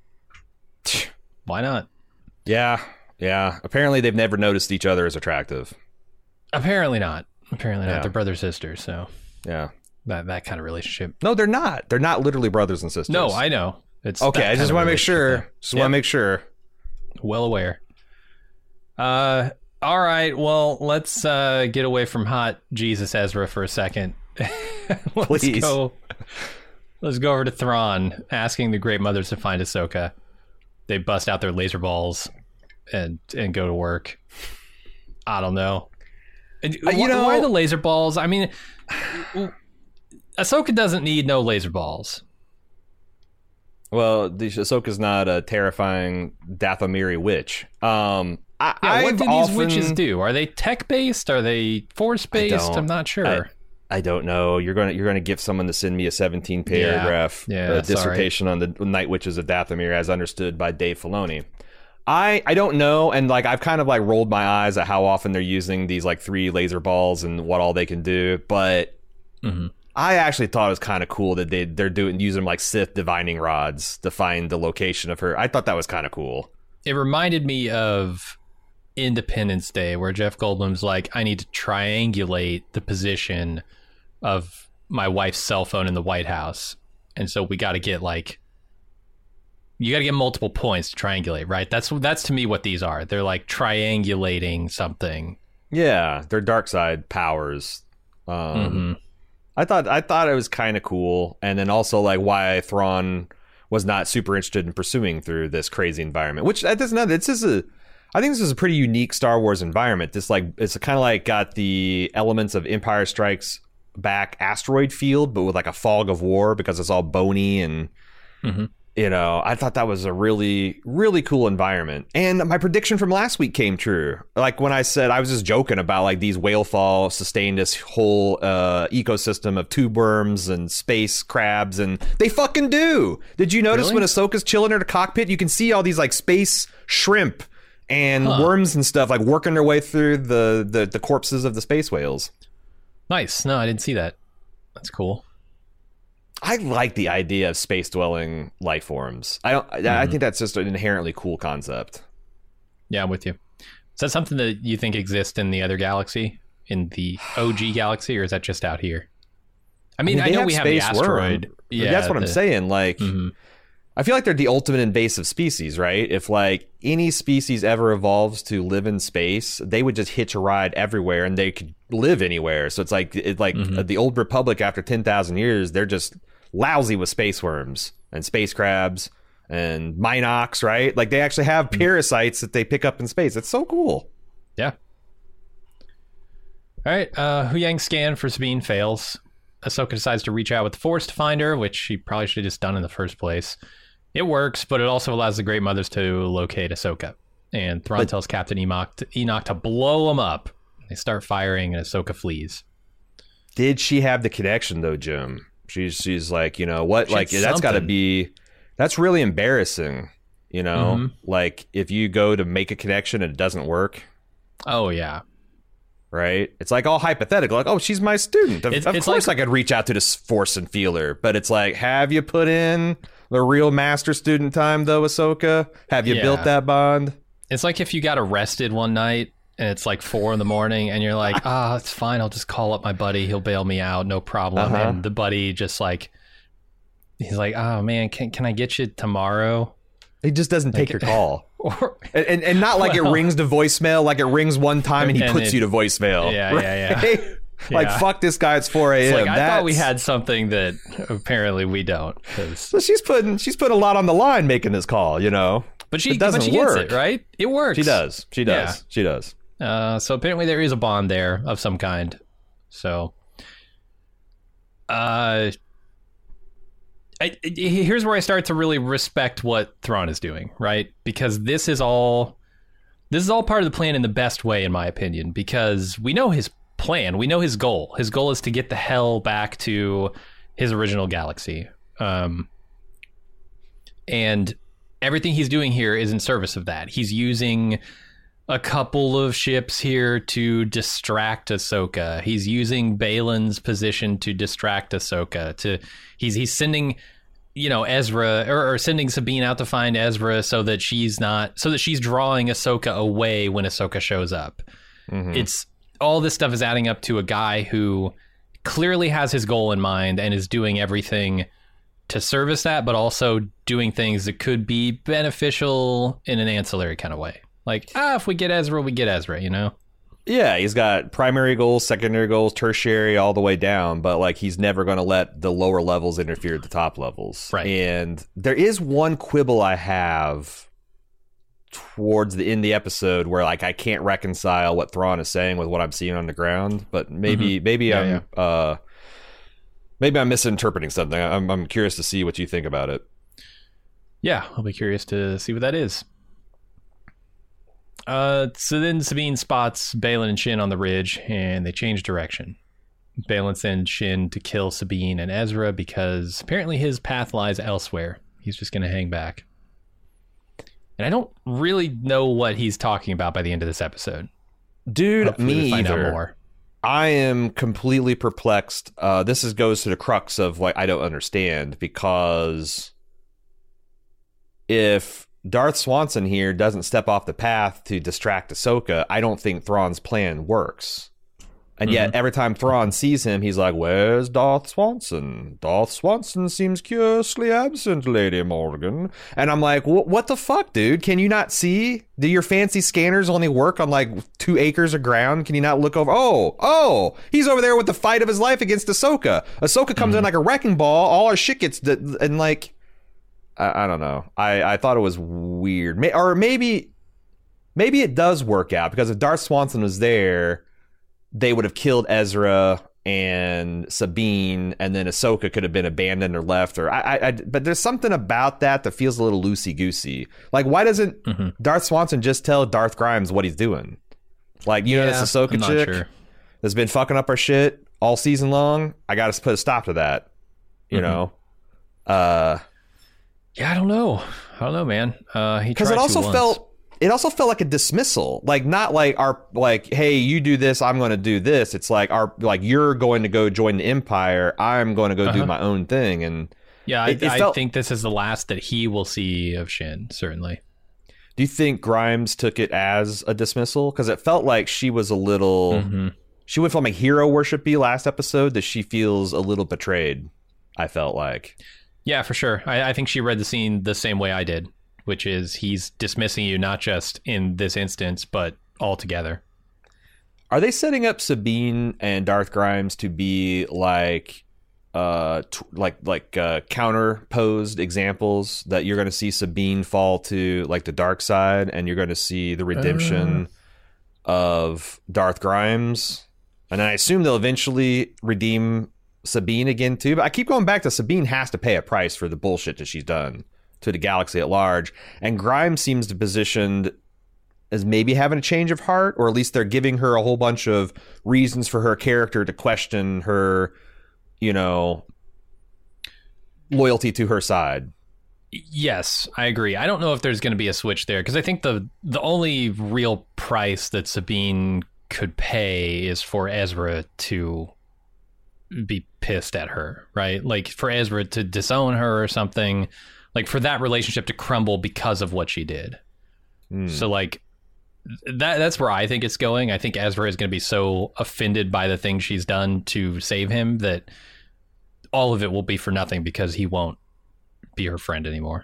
Why not? Yeah. Apparently they've never noticed each other as attractive. Apparently not. They're brother sisters, so yeah, that kind of relationship. No, they're not. They're not literally brothers and sisters. No, I know. It's okay. I just want to make sure. Want to make sure. Well aware. All right. Well, let's get away from hot Jesus Ezra for a second. Please. Let's go over to Thrawn, asking the Great Mothers to find Ahsoka. They bust out their laser balls and go to work. I don't know. Why the laser balls? I mean, Ahsoka doesn't need no laser balls. Well, Ahsoka's not a terrifying Dathomiri witch. What do these witches do? Are they tech-based? Are they force-based? I'm not sure. I don't know. You're gonna get someone to send me a 17-paragraph dissertation on the Night Witches of Dathomir as understood by Dave Filoni. I don't know, and like I've kind of like rolled my eyes at how often they're using these like 3 laser balls and what all they can do, but I actually thought it was kind of cool that they're using them like Sith divining rods to find the location of her. I thought that was kind of cool. It reminded me of Independence Day, where Jeff Goldblum's like, I need to triangulate the position of my wife's cell phone in the White House, and so we got to get you got to get multiple points to triangulate, right? That's to me what these are. They're like triangulating something. Yeah, they're dark side powers. I thought it was kind of cool, and then also like why Thrawn was not super interested in pursuing through this crazy environment. Which I think this is a pretty unique Star Wars environment. It's kind of like got the elements of Empire Strikes Back asteroid field, but with like a fog of war because it's all bony and I thought that was a really, really cool environment. And my prediction from last week came true. Like when I said, I was just joking about like these whale fall sustained this whole ecosystem of tube worms and space crabs, and they fucking do. Did you notice when Ahsoka's chilling in her cockpit, you can see all these like space shrimp and worms and stuff like working their way through the corpses of the space whales. Nice. No, I didn't see that. That's cool. I like the idea of space-dwelling life forms. I think that's just an inherently cool concept. Yeah, I'm with you. Is that something that you think exists in the other galaxy, in the OG galaxy, or is that just out here? I mean I know we have the asteroid. Yeah, that's what I'm saying. Like, I feel like they're the ultimate invasive species, right? If like any species ever evolves to live in space, they would just hitch a ride everywhere and they could live anywhere. So it's like the old Republic after 10,000 years, they're just lousy with space worms and space crabs and Minox, right? Like they actually have parasites that they pick up in space. It's so cool. Yeah. All right. Huyang scan for Sabine fails. Ahsoka decides to reach out with the Force to find her, which she probably should have just done in the first place. It works, but it also allows the Great Mothers to locate Ahsoka. And Thrawn tells Captain Enoch to blow them up. They start firing, and Ahsoka flees. Did she have the connection, though, Jim? She's like, you know what? Like, that's got to be... That's really embarrassing. You know, like if you go to make a connection and it doesn't work. Oh, yeah. Right? It's like all hypothetical. Like, oh, she's my student. Of course I could reach out to this force and feel her. But it's like, have you put in the real master student time, though, Ahsoka? Have you built that bond? It's like if you got arrested one night and it's like 4 a.m. and you're like, it's fine. I'll just call up my buddy. He'll bail me out. No problem. And the buddy just like, he's like, oh, man, can I get you tomorrow? He just doesn't take your call. And not like it rings to voicemail, like it rings one time and he puts you to voicemail. Yeah. Like, fuck this guy, it's 4 a.m. It's like, I thought we had something that apparently we don't. So she's putting a lot on the line making this call, you know? But she gets it, right? It works. She does. Yeah. She does. So apparently there is a bond there of some kind. So, here's where I start to really respect what Thrawn is doing, right? Because this is all part of the plan in the best way, in my opinion, because we know his plan. We know his goal. His goal is to get the hell back to his original galaxy. And everything he's doing here is in service of that. He's using a couple of ships here to distract Ahsoka. He's using Balin's position to distract Ahsoka. He's sending, Ezra or sending Sabine out to find Ezra so that she's drawing Ahsoka away when Ahsoka shows up. It's all this stuff is adding up to a guy who clearly has his goal in mind and is doing everything to service that, but also doing things that could be beneficial in an ancillary kind of way. Like, if we get Ezra, we get Ezra, you know? Yeah, he's got primary goals, secondary goals, tertiary, all the way down, but like he's never going to let the lower levels interfere with the top levels. Right. And there is one quibble I have towards the end of the episode where like I can't reconcile what Thrawn is saying with what I'm seeing on the ground, but maybe I'm misinterpreting something. I'm curious to see what you think about it. Yeah, I'll be curious to see what that is. So then Sabine spots Baylan and Shin on the ridge, and they change direction. Baylan sends Shin to kill Sabine and Ezra because apparently his path lies elsewhere. He's just going to hang back. And I don't really know what he's talking about by the end of this episode. Dude, Hopefully me we find either. out more. I am completely perplexed. This goes to the crux of what I don't understand, because if Darth Swanson here doesn't step off the path to distract Ahsoka, I don't think Thrawn's plan works. And yet, every time Thrawn sees him, he's like, "Where's Darth Swanson? Darth Swanson seems curiously absent, Lady Morgan." And I'm like, what the fuck, dude? Can you not see? Do your fancy scanners only work on like 2 acres of ground? Can you not look over? Oh, he's over there with the fight of his life against Ahsoka. Ahsoka comes in like a wrecking ball. All our shit gets, and like, I don't know. I thought it was weird. Or maybe it does work out, because if Darth Swanson was there, they would have killed Ezra and Sabine, and then Ahsoka could have been abandoned or left. But there's something about that feels a little loosey-goosey. Like, why doesn't Darth Swanson just tell Darth Grimes what he's doing? Like, know, this Ahsoka chick that's been fucking up our shit all season long? I got to put a stop to that. You know? Yeah, I don't know, man. Because it also felt like a dismissal, like not like hey, you do this, I'm going to do this. It's like you're going to go join the Empire, I'm going to go do my own thing. And yeah, I think this is the last that he will see of Shin, certainly. Do you think Grimes took it as a dismissal? Because it felt like she was a little, she went from like hero worship-y last episode that she feels a little betrayed, I felt like. Yeah, for sure. I think she read the scene the same way I did, which is he's dismissing you not just in this instance, but altogether. Are they setting up Sabine and Darth Grimes to be like counterposed examples, that you're going to see Sabine fall to like the dark side, and you're going to see the redemption of Darth Grimes, and I assume they'll eventually redeem Sabine again too? But I keep going back to Sabine has to pay a price for the bullshit that she's done to the galaxy at large, and Grimes seems to be positioned as maybe having a change of heart, or at least they're giving her a whole bunch of reasons for her character to question her, loyalty to her side. Yes, I agree. I don't know if there's going to be a switch there, because I think the only real price that Sabine could pay is for Ezra to be pissed at her, right? Like for Ezra to disown her or something, like for that relationship to crumble because of what she did. So like that's where I think it's going. I think Ezra is going to be so offended by the things she's done to save him that all of it will be for nothing, because he won't be her friend anymore,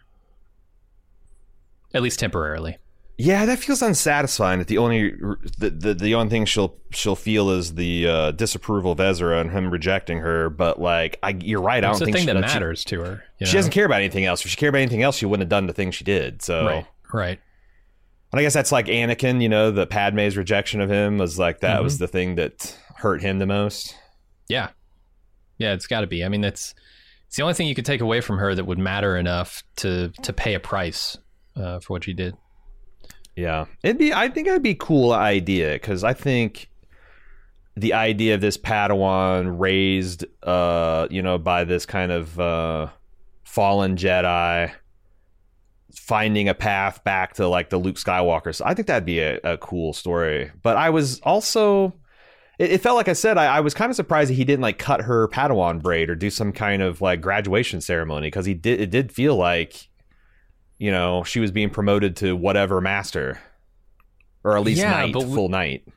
at least temporarily. Yeah, that feels unsatisfying. That the only thing she'll feel is the disapproval of Ezra and him rejecting her. But like, you're right. I don't think it's the thing that matters to her. She doesn't care about anything else. If she cared about anything else, she wouldn't have done the thing she did. So right. And I guess that's like Anakin. You know, the Padme's rejection of him was like that was the thing that hurt him the most. Yeah, it's got to be. I mean, it's the only thing you could take away from her that would matter enough to pay a price for what she did. Yeah, I think it'd be a cool idea, because I think the idea of this Padawan raised, by this kind of fallen Jedi finding a path back to like the Luke Skywalker. So I think that'd be a cool story. But I was also, it felt like I said, I was kind of surprised that he didn't like cut her Padawan braid or do some kind of like graduation ceremony, because it did feel like, you know, she was being promoted to whatever master, or at least full knight.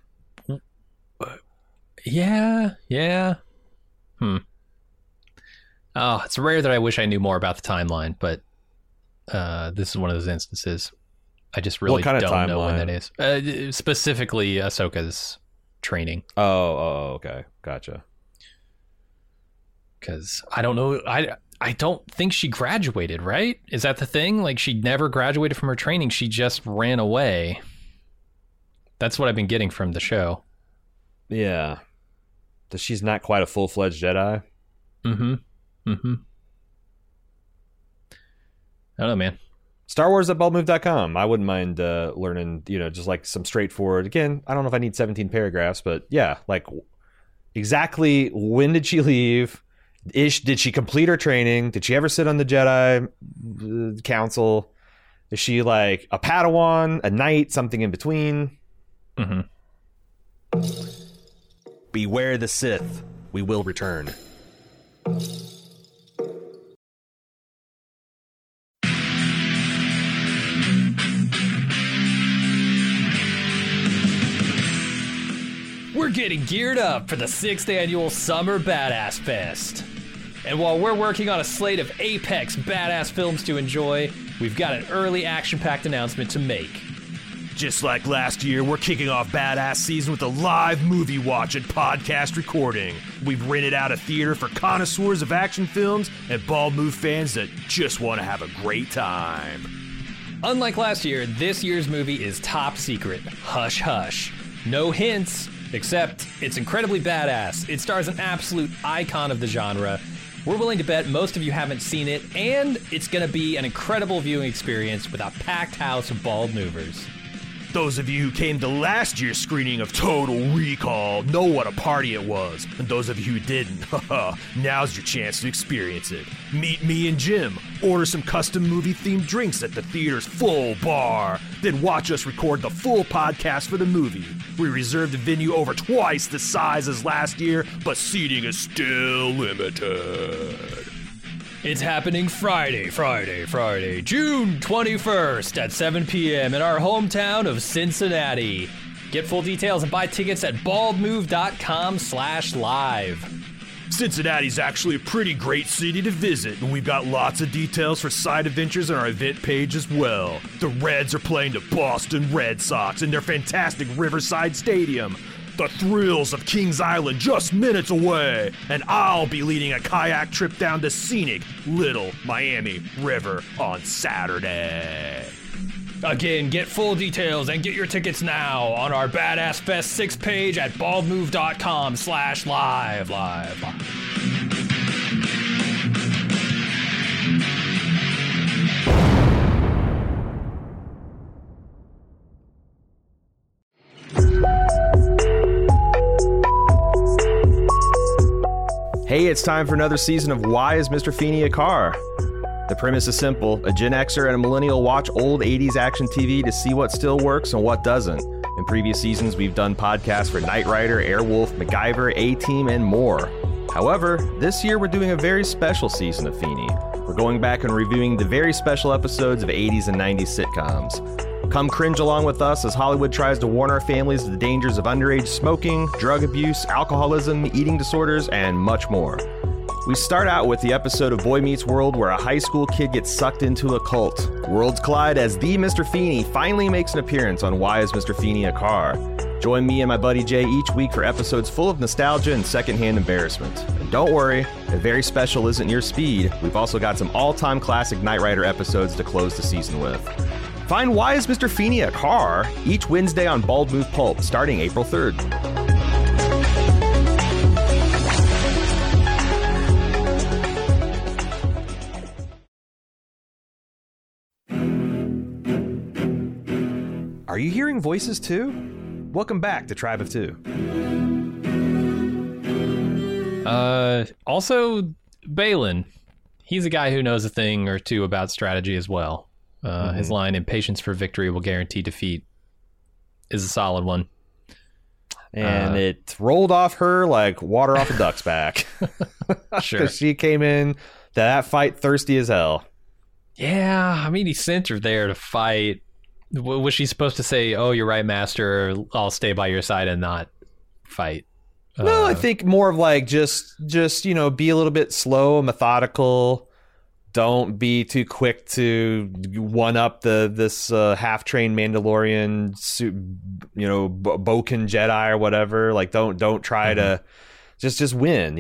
Yeah. Oh, it's rare that I wish I knew more about the timeline, but this is one of those instances. I just really don't know when that is. Specifically, Ahsoka's training. Oh, okay, gotcha. Because I don't know. I don't think she graduated, right? Is that the thing? Like, she never graduated from her training. She just ran away. That's what I've been getting from the show. Yeah. She's not quite a full-fledged Jedi. I don't know, man. Star Wars at baldmove.com. I wouldn't mind learning, just like some straightforward. Again, I don't know if I need 17 paragraphs, but yeah, like exactly when did she leave? Did she complete her training? Did she ever sit on the Jedi Council? Is she like a Padawan, a knight, something in between? Beware the Sith. We will return. We're getting geared up for the 6th annual Summer Badass Fest. And while we're working on a slate of apex badass films to enjoy, we've got an early action-packed announcement to make. Just like last year, we're kicking off Badass Season with a live movie watch and podcast recording. We've rented out a theater for connoisseurs of action films and Bald Move fans that just want to have a great time. Unlike last year, this year's movie is top secret. Hush hush. No hints, except it's incredibly badass. It stars an absolute icon of the genre. We're willing to bet most of you haven't seen it, and it's going to be an incredible viewing experience with a packed house of Bald Movers. Those of you who came to last year's screening of Total Recall know what a party it was. And those of you who didn't, now's your chance to experience it. Meet me and Jim, order some custom movie-themed drinks at the theater's full bar, then watch us record the full podcast for the movie. We reserved the venue over twice the size as last year, but seating is still limited. It's happening Friday, June 21st at 7 p.m. in our hometown of Cincinnati. Get full details and buy tickets at baldmove.com/live. Cincinnati's actually a pretty great city to visit, and we've got lots of details for side adventures on our event page as well. The Reds are playing the Boston Red Sox in their fantastic Riverside Stadium. The thrills of Kings Island just minutes away, and I'll be leading a kayak trip down the scenic Little Miami River on Saturday. Again, get full details and get your tickets now on our Badass Fest 6 page at baldmove.com/live. Hey, it's time for another season of Why is Mr. Feeney a Car? The premise is simple. A Gen Xer and a millennial watch old 80s action TV to see what still works and what doesn't. In previous seasons, we've done podcasts for Knight Rider, Airwolf, MacGyver, A-Team, and more. However, this year we're doing a very special season of Feeney. We're going back and reviewing the very special episodes of 80s and 90s sitcoms. Come cringe along with us as Hollywood tries to warn our families of the dangers of underage smoking, drug abuse, alcoholism, eating disorders, and much more. We start out with the episode of Boy Meets World where a high school kid gets sucked into a cult. Worlds collide as the Mr. Feeney finally makes an appearance on Why Is Mr. Feeney a Car? Join me and my buddy Jay each week for episodes full of nostalgia and secondhand embarrassment. And don't worry, if very special isn't your speed, we've also got some all-time classic Knight Rider episodes to close the season with. Find Why Is Mr. Feeney a Car? Each Wednesday on Bald Move Pulp, starting April 3rd. Are you hearing voices too? Welcome back to Tribe of Two. Also, Balin. He's a guy who knows a thing or two about strategy as well. His line, "Impatience for victory will guarantee defeat," is a solid one. And it rolled off her like water off a duck's back. Sure. Because she came in to that fight thirsty as hell. Yeah, I mean, he sent her there to fight. Was she supposed to say, "Oh, you're right, master, I'll stay by your side and not fight"? No, I think more of like just be a little bit slow, methodical. Don't be too quick to one up this half-trained Mandalorian, Boken Jedi or whatever. Like, don't try to just win.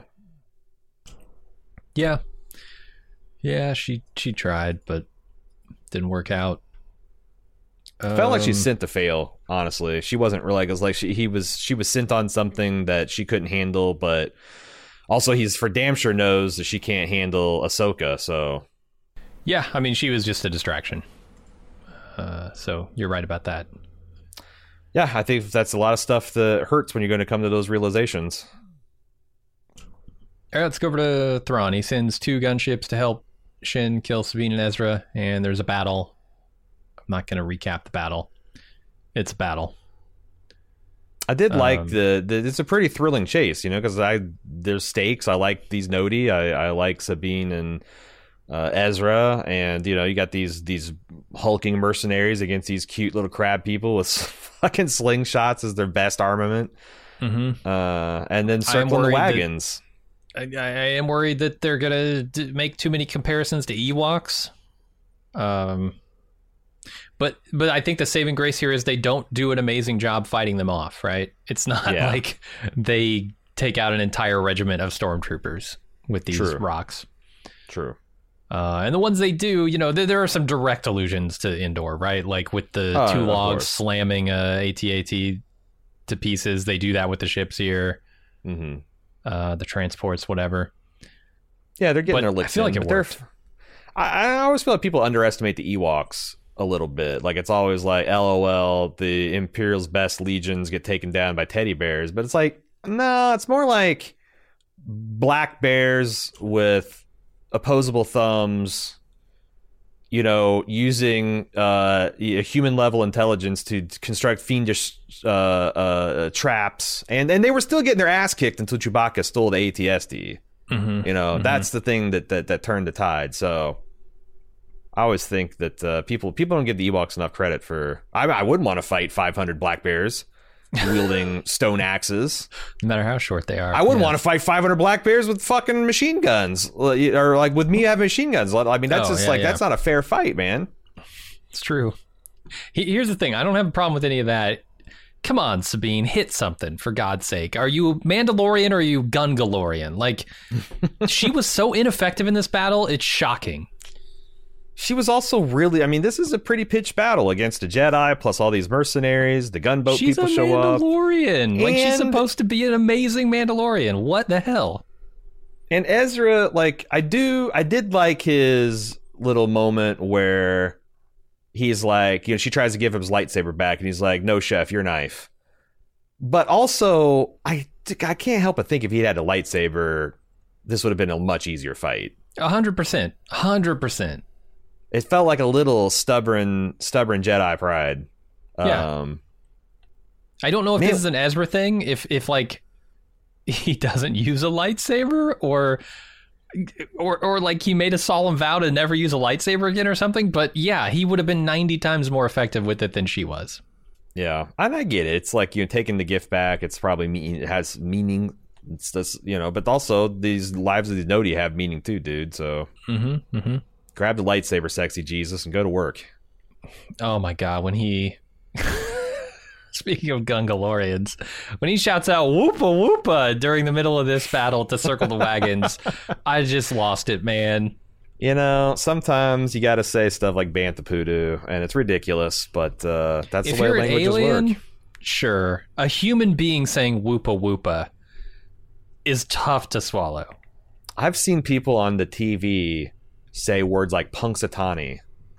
Yeah, she tried, but didn't work out. Felt like she sent to fail. Honestly, she wasn't really like she was sent on something that she couldn't handle, but also he's for damn sure knows that she can't handle Ahsoka. So yeah, I mean, she was just a distraction. So you're right about that. Yeah, I think that's a lot of stuff that hurts when you're going to come to those realizations. All right, let's go over to Thrawn. He sends 2 gunships to help Shin kill Sabine and Ezra, and there's a battle. I'm not going to recap the battle. It's a battle. I did like it's a pretty thrilling chase, because there's stakes. I like these Nodi. I like Sabine and Ezra, and you got these hulking mercenaries against these cute little crab people with fucking slingshots as their best armament. And then circling the wagons. I am worried that they're gonna make too many comparisons to Ewoks. But I think the saving grace here is they don't do an amazing job fighting them off, right? It's not like they take out an entire regiment of stormtroopers with these rocks. True. And the ones they do, there are some direct allusions to Endor, right? Like with the 2 logs slamming AT-AT to pieces. They do that with the ships here. The transports, whatever. Yeah, they're getting their licks. I feel like it worked. I always feel like people underestimate the Ewoks a little bit. Like, it's always like, LOL, the Imperial's best legions get taken down by teddy bears. But it's like, no, it's more like black bears with opposable thumbs, using a human level intelligence to construct fiendish traps. And they were still getting their ass kicked until Chewbacca stole the AT-ST. That's the thing that turned the tide. So I always think that people don't give the Ewoks enough credit for. I wouldn't want to fight 500 black bears wielding stone axes, no matter how short they are. I wouldn't want to fight 500 black bears with fucking machine guns, or like with me having machine guns. I mean, that's that's not a fair fight, man. It's true. Here's the thing: I don't have a problem with any of that. Come on, Sabine, hit something, for God's sake. Are you Mandalorian or are you Gungalorian? Like, she was so ineffective in this battle, it's shocking. She was also really, this is a pretty pitched battle against a Jedi, plus all these mercenaries, the gunboat people show up. She's a Mandalorian. Like, she's supposed to be an amazing Mandalorian. What the hell? And Ezra, I did like his little moment where he's like, she tries to give him his lightsaber back, and he's like, "No, chef, your knife." But also, I can't help but think if he had a lightsaber, this would have been a much easier fight. 100%. 100%. It felt like a little stubborn Jedi pride. Yeah. I don't know if this is an Ezra thing, if like he doesn't use a lightsaber or like he made a solemn vow to never use a lightsaber again or something. But yeah, he would have been 90 times more effective with it than she was. Yeah, and I get it. It's like you're taking the gift back. It's probably it has meaning. It's just, but also these lives of these Noti have meaning too, dude. So grab the lightsaber, sexy Jesus, and go to work. Oh my God, when he... Speaking of Gungalorians, when he shouts out "Whoopa Whoopa" during the middle of this battle to circle the wagons, I just lost it, man. Sometimes you got to say stuff like "Bantha Poodoo," and it's ridiculous, but that's if the way you're languages an alien, work. Sure. A human being saying "Whoopa Whoopa" is tough to swallow. I've seen people on the TV say words like "Punxsutawney."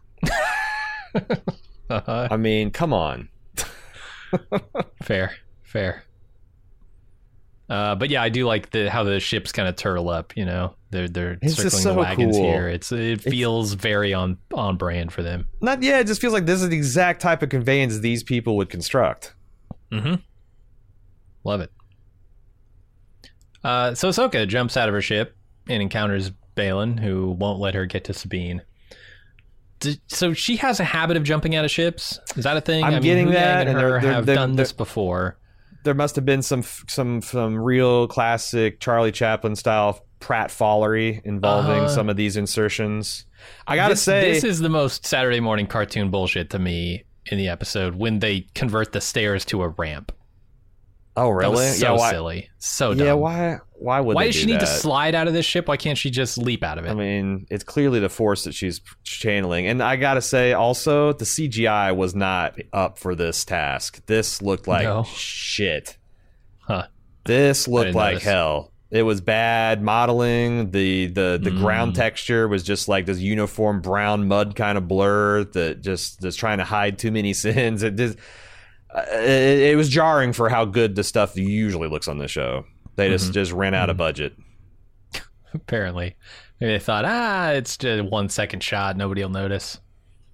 I mean, come on. Fair. But yeah, I do like how the ships kind of turtle up. They're It's circling just so the wagons cool. here. It feels very on brand for them. It just feels like this is the exact type of conveyance these people would construct. Love it. So Ahsoka jumps out of her ship and encounters Baylan, who won't let her get to Sabine. So she has a habit of jumping out of ships. Is that a thing? I'm getting Huyang that, and her have done they're- this before. There must have been some real classic Charlie Chaplin style pratfallery involving some of these insertions. I gotta say, this is the most Saturday morning cartoon bullshit to me in the episode when they convert the stairs to a ramp. oh That really? was so why, silly, so dumb. Yeah, why would Why they does do she need to that? slide out of this ship? Why can't she just leap out of it? I mean, it's clearly the force that she's channeling. And I gotta say, also, the CGI was not up for this task. This looked like No. shit. Huh. This looked didn't like notice. hell. It was bad modeling. The ground texture was just like this uniform brown mud kind of blur that just trying to hide too many sins. It was jarring for how good the stuff usually looks on this show. They just ran out of budget. Apparently. Maybe they thought, it's just a 1 second shot. Nobody will notice.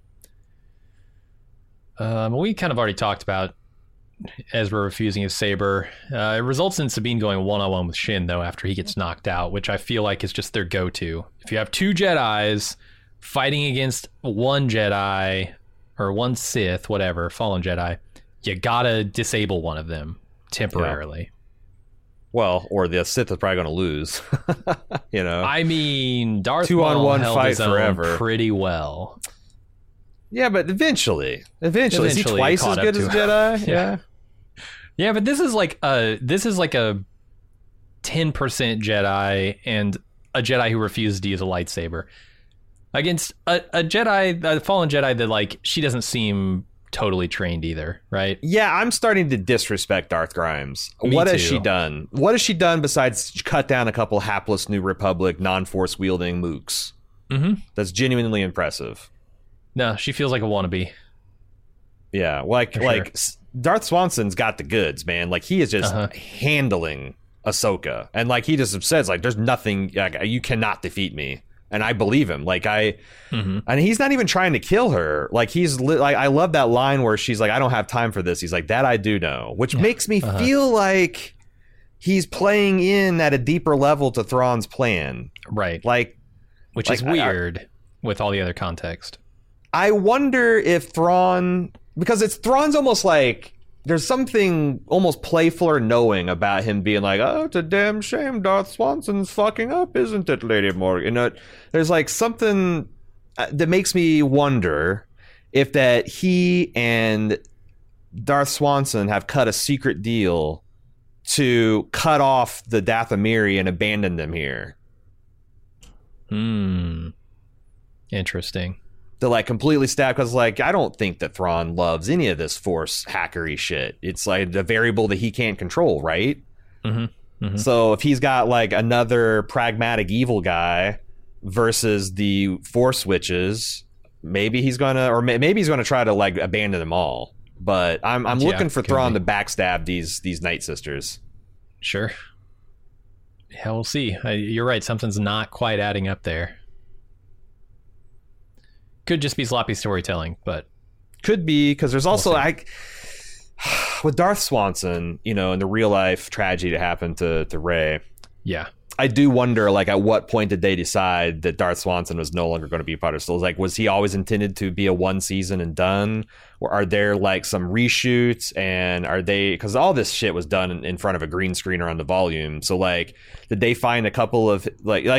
We kind of already talked about Ezra refusing his saber. It results in Sabine going one-on-one with Shin, though, after he gets knocked out, which I feel like is just their go-to. If you have two Jedis fighting against one Jedi, or one Sith, whatever, fallen Jedi, you gotta disable one of them temporarily. Well, or the Sith is probably going to lose. I mean, Darth 2-on-1 Maul held fight his own forever. pretty well. Yeah, but eventually, is he Eventually twice caught as up good to as him. Jedi? Yeah. Yeah, but this is like a 10% Jedi and a Jedi who refuses to use a lightsaber against a Jedi, a fallen Jedi that like she doesn't seem totally trained either, right? Yeah, I'm starting to disrespect Darth Grimes. Me What has too. she done? What has she done besides cut down a couple hapless New Republic non-force wielding mooks? That's genuinely impressive. No, she feels like a wannabe. Yeah, sure. Darth Swanson's got the goods, man. Like he is just handling Ahsoka, and like he just says, like, "There's nothing. Like, you cannot defeat me." And I believe him. Like and he's not even trying to kill her. Like I love that line where she's like, "I don't have time for this." He's like, "That I do know," which makes me feel like he's playing in at a deeper level to Thrawn's plan, Right. like. Which is weird with all the other context. I wonder if Thrawn, because Thrawn's almost like there's something almost playful or knowing about him being like, "Oh, it's a damn shame Darth Swanson's fucking up, isn't it, Lady Morgan?" There's like something that makes me wonder if that he and Darth Swanson have cut a secret deal to cut off the Dathomiri and abandon them here. Interesting. To like completely stab, because like I don't think that Thrawn loves any of this Force hackery shit. It's like a variable that he can't control, right? So if he's got like another pragmatic evil guy versus the Force witches, maybe he's gonna, or maybe he's gonna try to like abandon them all. But I'm looking for could Thrawn be. to backstab these Night Sisters. Sure. Yeah, we'll see. You're right. Something's not quite adding up there. Could just be sloppy storytelling, but could be, because there's also with Darth Swanson, you know, and the real life tragedy that happened to Rey. Yeah. I do wonder, like, at what point did they decide that Darth Swanson was no longer going to be part of Star Wars? Like, was he always intended to be a one season and done? Or are there, like, some reshoots? And are they... Because all this shit was done in front of a green screen or on the volume. So, like, did they find a couple of...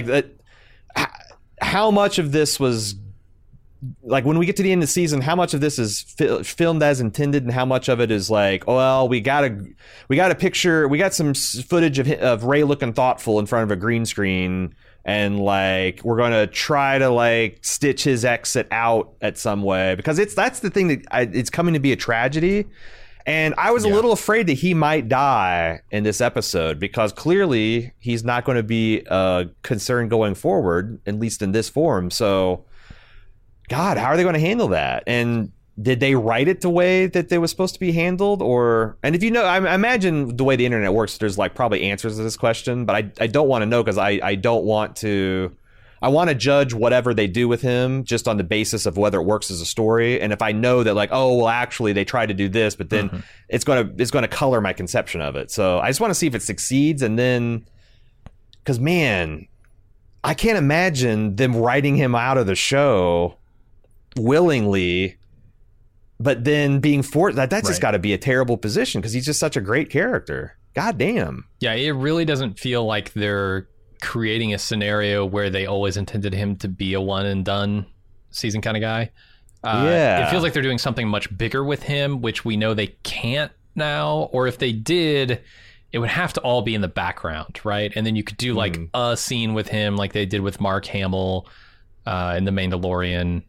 How much of this was... Like, when we get to the end of the season, how much of this is filmed as intended, and how much of it is like, well, we got a picture, we got some footage of Rey looking thoughtful in front of a green screen, and like we're gonna try to like stitch his exit out at some way, because that's the thing that it's coming to be a tragedy. And I was a little afraid that he might die in this episode, because clearly he's not going to be a concern going forward, at least in this form. So, God, how are they going to handle that? And did they write it the way that it was supposed to be handled? And if you know, I imagine the way the internet works, there's like probably answers to this question, but I don't want to know, because I don't want to. I want to judge whatever they do with him just on the basis of whether it works as a story. And if I know that, like, oh, well, actually they tried to do this, but then it's going to color my conception of it. So I just want to see if it succeeds. And then, because, man, I can't imagine them writing him out of the show willingly, but then being forced. That's just got to be a terrible position, because he's just such a great character. God damn. Yeah, it really doesn't feel like they're creating a scenario where they always intended him to be a one and done season kind of guy. It feels like they're doing something much bigger with him, which we know they can't now, or if they did, it would have to all be in the background, right? And then you could do like a scene with him like they did with Mark Hamill in The Mandalorian,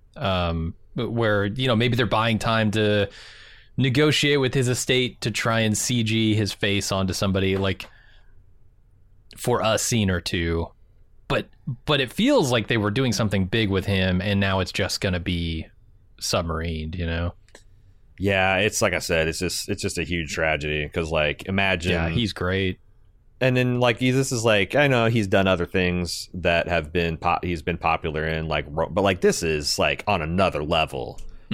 where, you know, maybe they're buying time to negotiate with his estate to try and CG his face onto somebody, like, for a scene or two. But it feels like they were doing something big with him, and now it's just going to be submarined, you know? Yeah, it's like I said, it's just a huge tragedy, because, like, imagine... Yeah, he's great. And then, like, this is like, I know he's done other things that have been he's been popular in, like, but like this is like on another level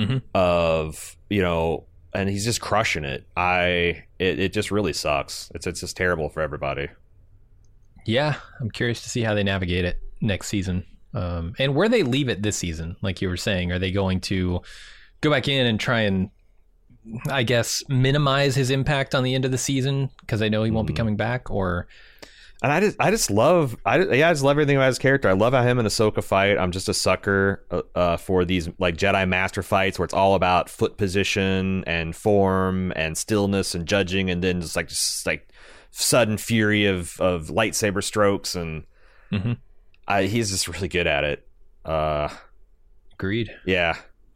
of, you know, and he's just crushing it. It just really sucks. It's just terrible for everybody. Yeah, I'm curious to see how they navigate it next season, and where they leave it this season. Like you were saying, are they going to go back in and try and, I guess, minimize his impact on the end of the season because I know he won't be coming back? Or, and I just love everything about his character. I love how him and Ahsoka fight. I'm just a sucker for these like Jedi Master fights where it's all about foot position and form and stillness and judging, and then just like sudden fury of lightsaber strokes, and he's just really good at it. Agreed. Yeah.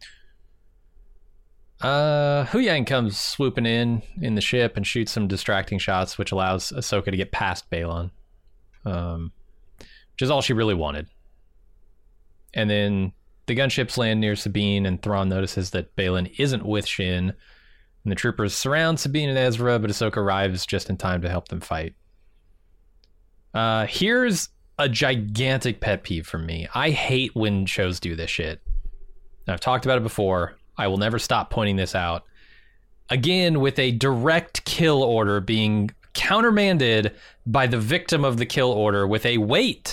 Huyang comes swooping in the ship and shoots some distracting shots, which allows Ahsoka to get past Baylan, which is all she really wanted. And then the gunships land near Sabine, and Thrawn notices that Baylan isn't with Shin, and the troopers surround Sabine and Ezra, but Ahsoka arrives just in time to help them fight. Here's a gigantic pet peeve for me. I hate when shows do this shit. And I've talked about it before. I will never stop pointing this out. Again, with a direct kill order being countermanded by the victim of the kill order with a wait.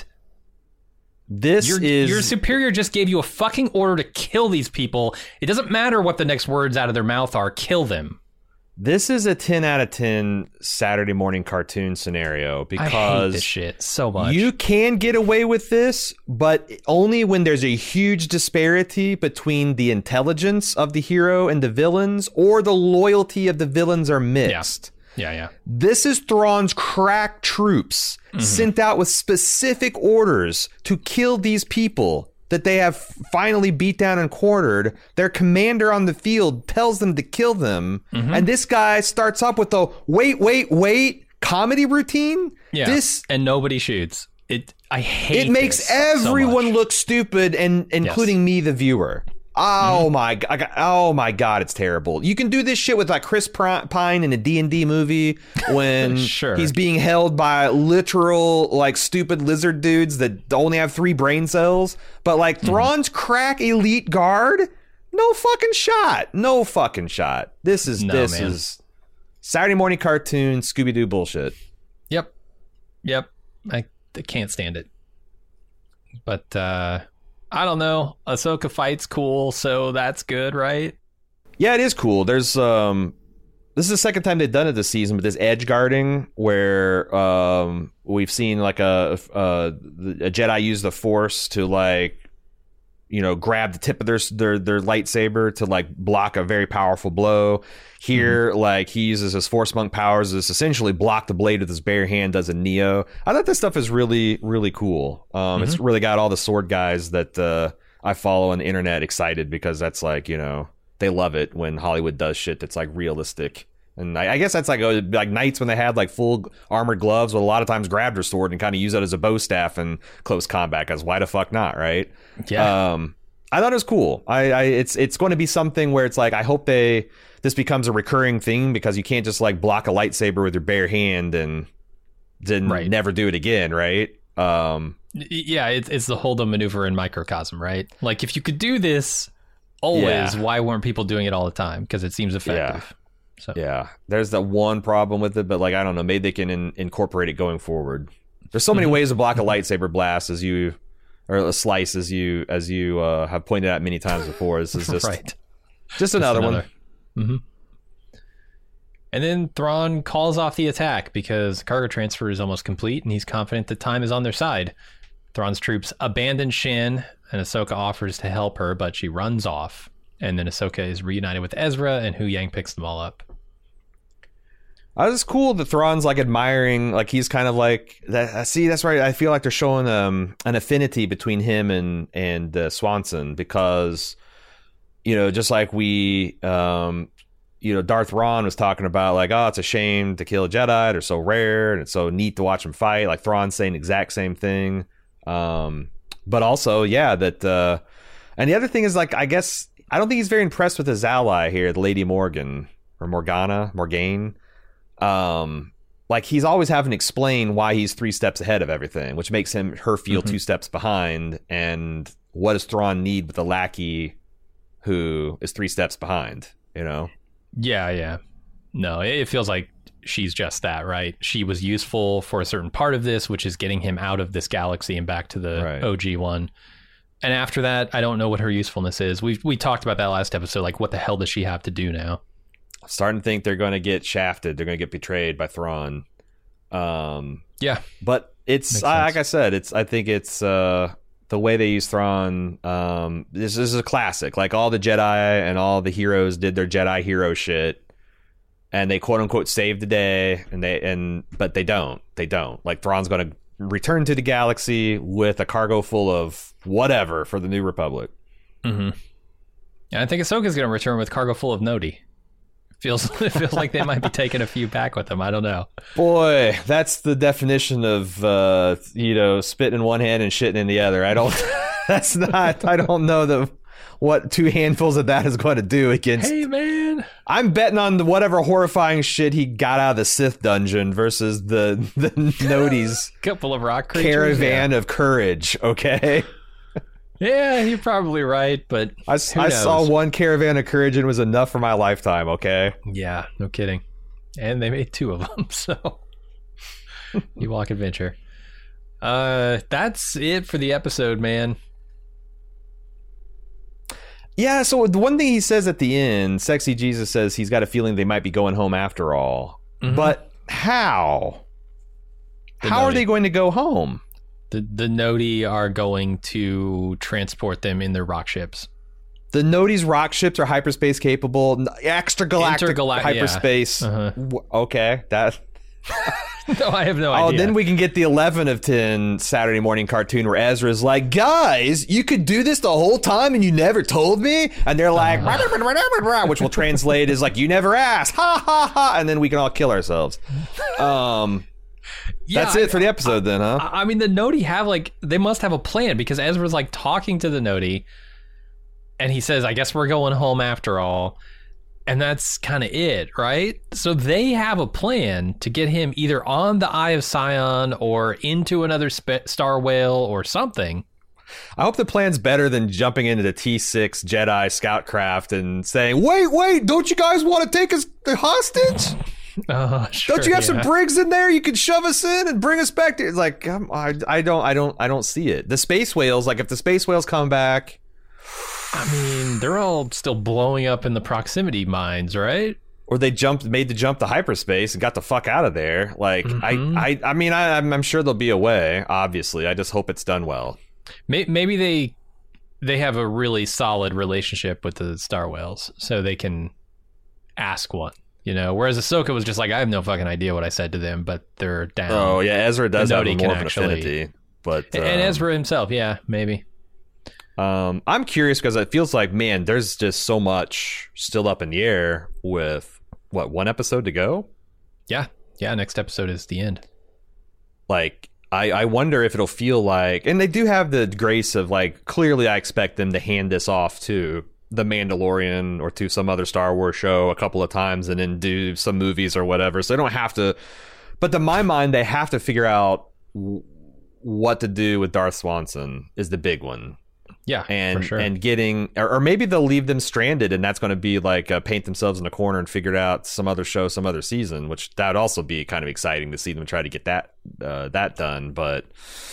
Your superior just gave you a fucking order to kill these people. It doesn't matter what the next words out of their mouth are. Kill them. This is a 10 out of 10 Saturday morning cartoon scenario, because I hate this shit so much. You can get away with this, but only when there's a huge disparity between the intelligence of the hero and the villains, or the loyalty of the villains are mixed. Yeah. This is Thrawn's crack troops sent out with specific orders to kill these people that they have finally beat down and quartered. Their commander on the field tells them to kill them. And this guy starts up with the wait comedy routine. Yeah. And nobody shoots. I hate it. Makes everyone look stupid, and including me, the viewer. Oh my god, it's terrible. You can do this shit with like Chris Pine in a D&D movie when Sure. he's being held by literal like stupid lizard dudes that only have 3 brain cells. But like Thrawn's crack elite guard, no fucking shot. No fucking shot. This is Saturday morning cartoon Scooby-Doo bullshit. Yep. I can't stand it. But I don't know. Ahsoka fight's cool, so that's good, right? Yeah, it is cool. There's this is the second time they've done it this season, but this edge guarding where we've seen like a Jedi use the Force to like, you know, grab the tip of their lightsaber to like block a very powerful blow. Here, like he uses his Force monk powers to essentially block the blade with his bare hand, does a Neo. I thought this stuff is really, really cool. It's really got all the sword guys that I follow on the internet excited because that's like, you know, they love it when Hollywood does shit that's like realistic. And I guess that's like knights when they had like full armored gloves would a lot of times grab their sword and kind of use it as a bow staff in close combat, because why the fuck not, right? Yeah. I thought it was cool. It's going to be something where it's like, I hope this becomes a recurring thing, because you can't just like block a lightsaber with your bare hand and then never do it again, right? Yeah, it's the Holdo maneuver in microcosm, right? Like if you could do this always, why weren't people doing it all the time? Because it seems effective. So. Yeah, there's the one problem with it, but like I don't know, maybe they can incorporate it going forward. There's so many ways to block a lightsaber blast or a slice as you have pointed out many times before. This is just another one. Mm-hmm. And then Thrawn calls off the attack because cargo transfer is almost complete, and he's confident that time is on their side. Thrawn's troops abandon Shin, and Ahsoka offers to help her, but she runs off. And then Ahsoka is reunited with Ezra, and Huyang picks them all up. It's cool that Thrawn's like admiring, like he's kind of like that. See, that's right. I feel like they're showing an affinity between him and Swanson, because, you know, just like we, you know, Darth Ron was talking about like, oh, it's a shame to kill a Jedi. They're so rare, and it's so neat to watch them fight. Like Thrawn's saying the exact same thing. But also, yeah, that. And the other thing is, like, I guess I don't think he's very impressed with his ally here, the Lady Morgane. Like he's always having to explain why he's 3 steps ahead of everything, which makes her feel 2 steps behind. And what does Thrawn need with a lackey who is 3 steps behind, you know? Yeah. No, it feels like she's just that, right? She was useful for a certain part of this, which is getting him out of this galaxy and back to the OG one. And after that, I don't know what her usefulness is. We talked about that last episode. Like, what the hell does she have to do now? I'm starting to think they're going to get shafted. They're going to get betrayed by Thrawn. Yeah, but it's like I said. I think it's the way they use Thrawn. This is a classic. Like all the Jedi and all the heroes did their Jedi hero shit, and they quote unquote saved the day. But they don't. They don't. Like Thrawn's going to return to the galaxy with a cargo full of whatever for the New Republic. Mm-hmm. And I think Ahsoka's going to return with cargo full of Noti. It feels like they might be taking a few back with them. I don't know. Boy, that's the definition of spitting in one hand and shitting in the other. I don't know what 2 handfuls of that is going to do against. Hey man, I'm betting on whatever horrifying shit he got out of the Sith dungeon versus the Noti's couple of rock creatures, caravan of courage. Okay. Yeah, you're probably right, but I saw one caravan of courage and it was enough for my lifetime, okay? Yeah, no kidding. And they made 2 of them, so Ewok Adventure. That's it for the episode, man. Yeah, so the one thing he says at the end, Sexy Jesus says he's got a feeling they might be going home after all. Mm-hmm. But how? How are they going to go home? The Noti are going to transport them in their rock ships. The Noti's rock ships are hyperspace capable, extragalactic hyperspace. Yeah. Uh-huh. Okay, that. No, I have no idea. Oh, then we can get the 11 of 10 Saturday morning cartoon where Ezra's like, guys, you could do this the whole time and you never told me? And they're like, which will translate as like, you never asked, ha ha ha, and then we can all kill ourselves. That's it for the episode then, huh? I mean, the Noti have they must have a plan, because Ezra's like talking to the Noti, and he says, I guess we're going home after all. And that's kind of it, right? So they have a plan to get him either on the Eye of Sion or into another star whale or something. I hope the plan's better than jumping into the T6 Jedi scout craft and saying, wait, don't you guys want to take us the hostage? Sure, don't you have some brigs in there you can shove us in and bring us back to? It's like, I don't see it. The space whales, like if the space whales come back, I mean, they're all still blowing up in the proximity mines, right? Or they made the jump to hyperspace and got the fuck out of there. Like, I mean, I'm sure there'll be a way. Obviously, I just hope it's done well. Maybe they have a really solid relationship with the Star Whales, so they can ask one. You know, whereas Ahsoka was just like, I have no fucking idea what I said to them, but they're down. Oh yeah, Ezra does have more of an affinity, but and Ezra himself, yeah, maybe. I'm curious because it feels like, man, there's just so much still up in the air with one episode to go. Yeah. Next episode is the end. Like, I wonder if it'll feel like, and they do have the grace of like, clearly I expect them to hand this off to The Mandalorian or to some other Star Wars show a couple of times and then do some movies or whatever. So they don't have to, but in my mind, they have to figure out what to do with Darth Swanson is the big one. Yeah, and for sure. And getting, or maybe they'll leave them stranded, and that's going to be like paint themselves in a corner and figure it out some other show, some other season. Which that would also be kind of exciting to see them try to get that done. But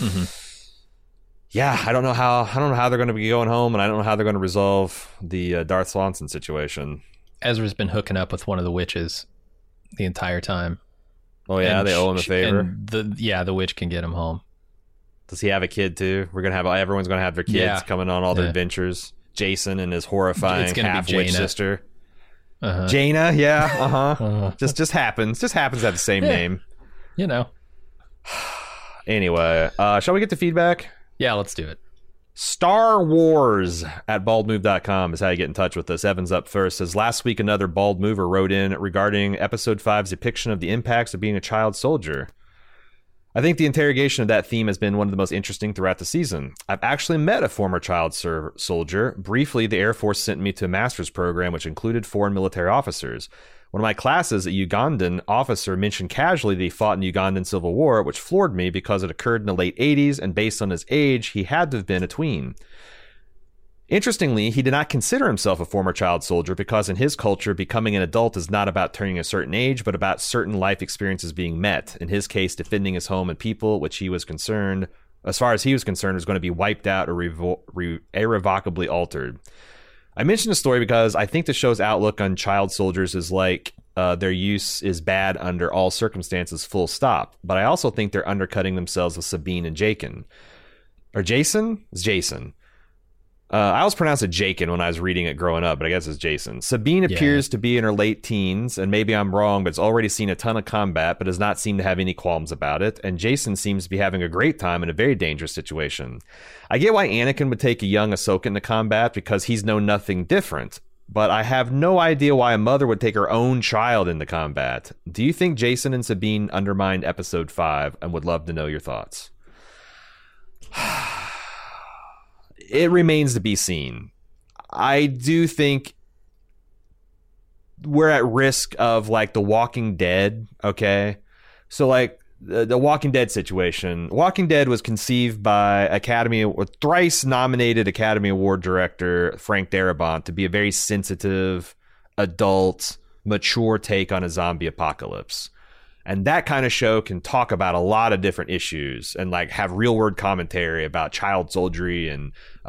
yeah, I don't know how they're going to be going home, and I don't know how they're going to resolve the Darth Swanson situation. Ezra's been hooking up with one of the witches the entire time. Oh yeah, they owe him a favor. And the witch can get him home. Does he have a kid too? Everyone's going to have their kids coming on all their adventures. Jason and his horrifying half-witch sister. Jaina, yeah, Just happens to have the same name. You know. Anyway, shall we get to feedback? Yeah, let's do it. Star Wars at baldmove.com is how you get in touch with us. Evan's up first. Says, last week another bald mover wrote in regarding episode 5's depiction of the impacts of being a child soldier. I think the interrogation of that theme has been one of the most interesting throughout the season. I've actually met a former child soldier. Briefly, the Air Force sent me to a master's program which included foreign military officers. One of my classes, a Ugandan officer, mentioned casually that he fought in the Ugandan Civil War, which floored me because it occurred in the late 80s, and based on his age, he had to have been a tween. Interestingly, he did not consider himself a former child soldier because in his culture, becoming an adult is not about turning a certain age, but about certain life experiences being met. In his case, defending his home and people, which he was concerned, as far as he was concerned, was going to be wiped out or irrevocably altered. I mentioned the story because I think the show's outlook on child soldiers is like their use is bad under all circumstances, full stop. But I also think they're undercutting themselves with Sabine and Jason. Or Jason? It's Jason. I always pronounced it Jakin when I was reading it growing up, but I guess it's Jason. Sabine appears to be in her late teens, and maybe I'm wrong, but it's already seen a ton of combat, but does not seem to have any qualms about it. And Jason seems to be having a great time in a very dangerous situation. I get why Anakin would take a young Ahsoka into combat because he's known nothing different, but I have no idea why a mother would take her own child into combat. Do you think Jason and Sabine undermined episode 5? And would love to know your thoughts. It remains to be seen. I do think we're at risk of like The Walking Dead, okay? So like the Walking Dead situation. Walking Dead was conceived by thrice nominated Academy Award director Frank Darabont to be a very sensitive, adult, mature take on a zombie apocalypse. And that kind of show can talk about a lot of different issues and like have real world commentary about child soldiery and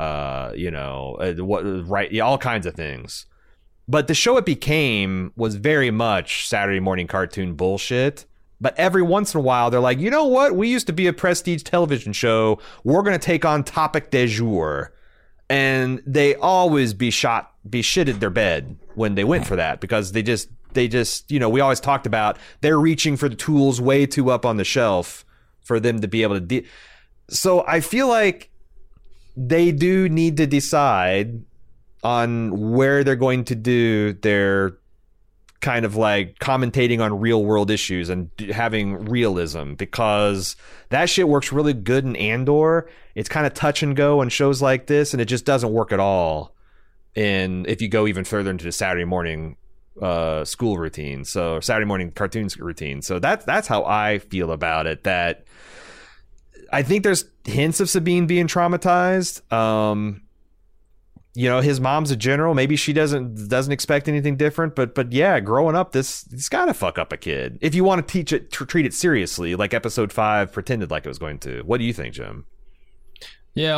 all kinds of things. But the show it became was very much Saturday morning cartoon bullshit. But every once in a while, they're like, you know what? We used to be a prestige television show. We're going to take on topic du jour. And they always be shitted their bed when they went for that because they just, we always talked about they're reaching for the tools way too up on the shelf for them to be able to so I feel like they do need to decide on where they're going to do their kind of like commentating on real world issues and having realism, because that shit works really good in Andor. It's kind of touch and go on shows like this, and it just doesn't work at all And if you go even further into the Saturday morning school routine, so Saturday morning cartoons routine. So that's how I feel about it. That I think there's hints of Sabine being traumatized. You know, his mom's a general. Maybe she doesn't expect anything different. But yeah, growing up, it's gotta fuck up a kid if you want to treat it seriously, like episode 5 pretended like it was going to. What do you think, Jim? Yeah,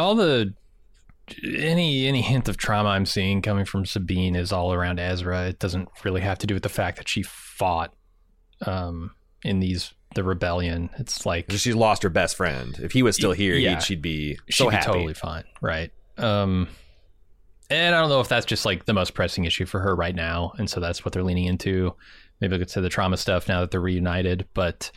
any hint of trauma I'm seeing coming from Sabine is all around Ezra. It doesn't really have to do with the fact that she fought in the rebellion. It's like she lost her best friend. If he was still here, she'd be so happy. Totally fine, right? And I don't know if that's just like the most pressing issue for her right now, and so that's what they're leaning into. Maybe I could say the trauma stuff now that they're reunited, but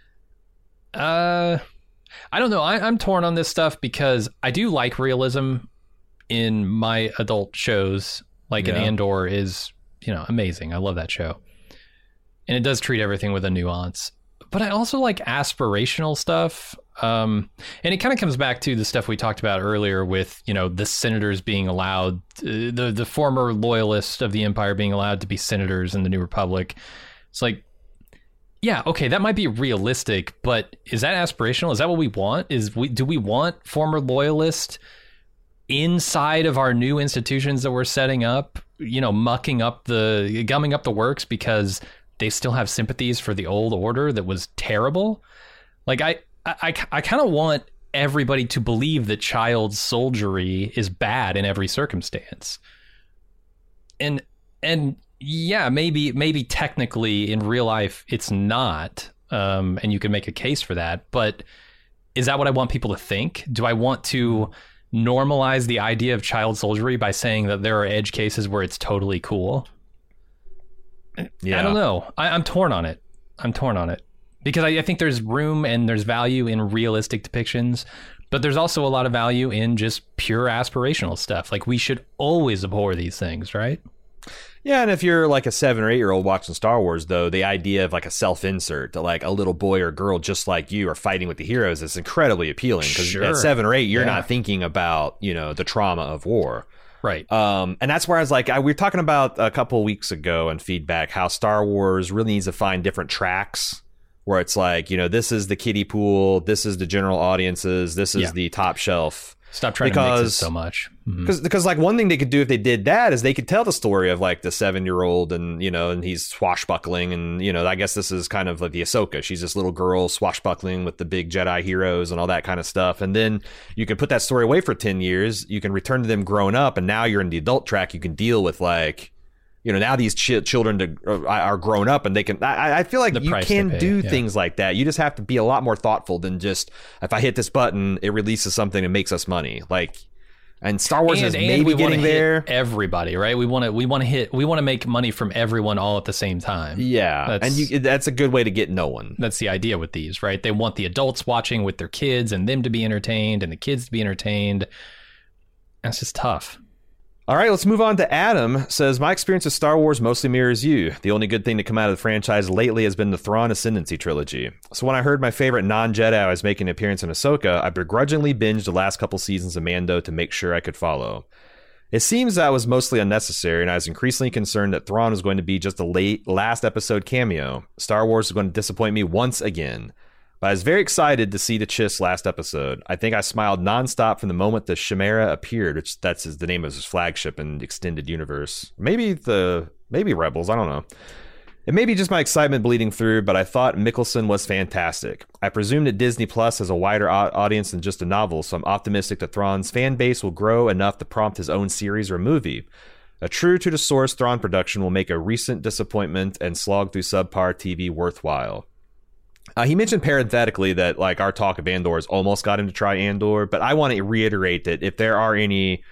I don't know. I'm torn on this stuff because I do like realism in my adult shows. Like an Andor is, amazing. I love that show, and it does treat everything with a nuance. But I also like aspirational stuff. And it kind of comes back to the stuff we talked about earlier with, the senators being allowed, the former loyalists of the Empire being allowed to be senators in the New Republic. It's like, yeah, okay, that might be realistic, but is that aspirational? Is that what we want? Do we want former loyalists inside of our new institutions that we're setting up, gumming up the works because they still have sympathies for the old order that was terrible? Like, I kind of want everybody to believe that child soldiery is bad in every circumstance. And yeah, maybe technically in real life it's not, and you can make a case for that, but is that what I want people to think? Do I want to normalize the idea of child soldiery by saying that there are edge cases where it's totally cool? Yeah. I don't know. I'm torn on it. Because I think there's room and there's value in realistic depictions, but there's also a lot of value in just pure aspirational stuff. Like, we should always abhor these things, right? Yeah, and if you're like a 7 or 8 year old watching Star Wars, though, the idea of like a self-insert, like a little boy or girl just like you are fighting with the heroes, is incredibly appealing. Because at 7 or 8, you're not thinking about, the trauma of war. Right. And that's where I was like, we were talking about a couple of weeks ago in feedback how Star Wars really needs to find different tracks where it's like, this is the kiddie pool, this is the general audiences, this is the top shelf. Stop trying to mix it so much. Because like one thing they could do if they did that is they could tell the story of like the 7-year-old and, and he's swashbuckling. And, I guess this is kind of like the Ahsoka. She's this little girl swashbuckling with the big Jedi heroes and all that kind of stuff. And then you can put that story away for 10 years. You can return to them grown up. And now you're in the adult track. You can deal with like, now these children are grown up and they can, I feel like you can do things like that. You just have to be a lot more thoughtful than just, if I hit this button, it releases something that makes us money. Like, and Star Wars is maybe getting there. Everybody, right? We want to make money from everyone all at the same time. Yeah. That's a good way to get no one. That's the idea with these, right? They want the adults watching with their kids and them to be entertained and the kids to be entertained. That's just tough. All right, let's move on to Adam. Says, my experience with Star Wars mostly mirrors you. The only good thing to come out of the franchise lately has been the Thrawn Ascendancy trilogy. So when I heard my favorite non-Jedi was making an appearance in Ahsoka, I begrudgingly binged the last couple seasons of Mando to make sure I could follow. It seems that was mostly unnecessary, and I was increasingly concerned that Thrawn was going to be just a last episode cameo. Star Wars is going to disappoint me once again. But I was very excited to see the Chiss last episode. I think I smiled nonstop from the moment the Chimera appeared, which that's the name of his flagship in the extended universe. Maybe Rebels, I don't know. It may be just my excitement bleeding through, but I thought Mikkelsen was fantastic. I presume that Disney Plus has a wider audience than just a novel, so I'm optimistic that Thrawn's fan base will grow enough to prompt his own series or movie. A true to the source Thrawn production will make a recent disappointment and slog through subpar TV worthwhile. He mentioned parenthetically that like our talk of Andor's almost got him to try Andor, but I want to reiterate that if there are any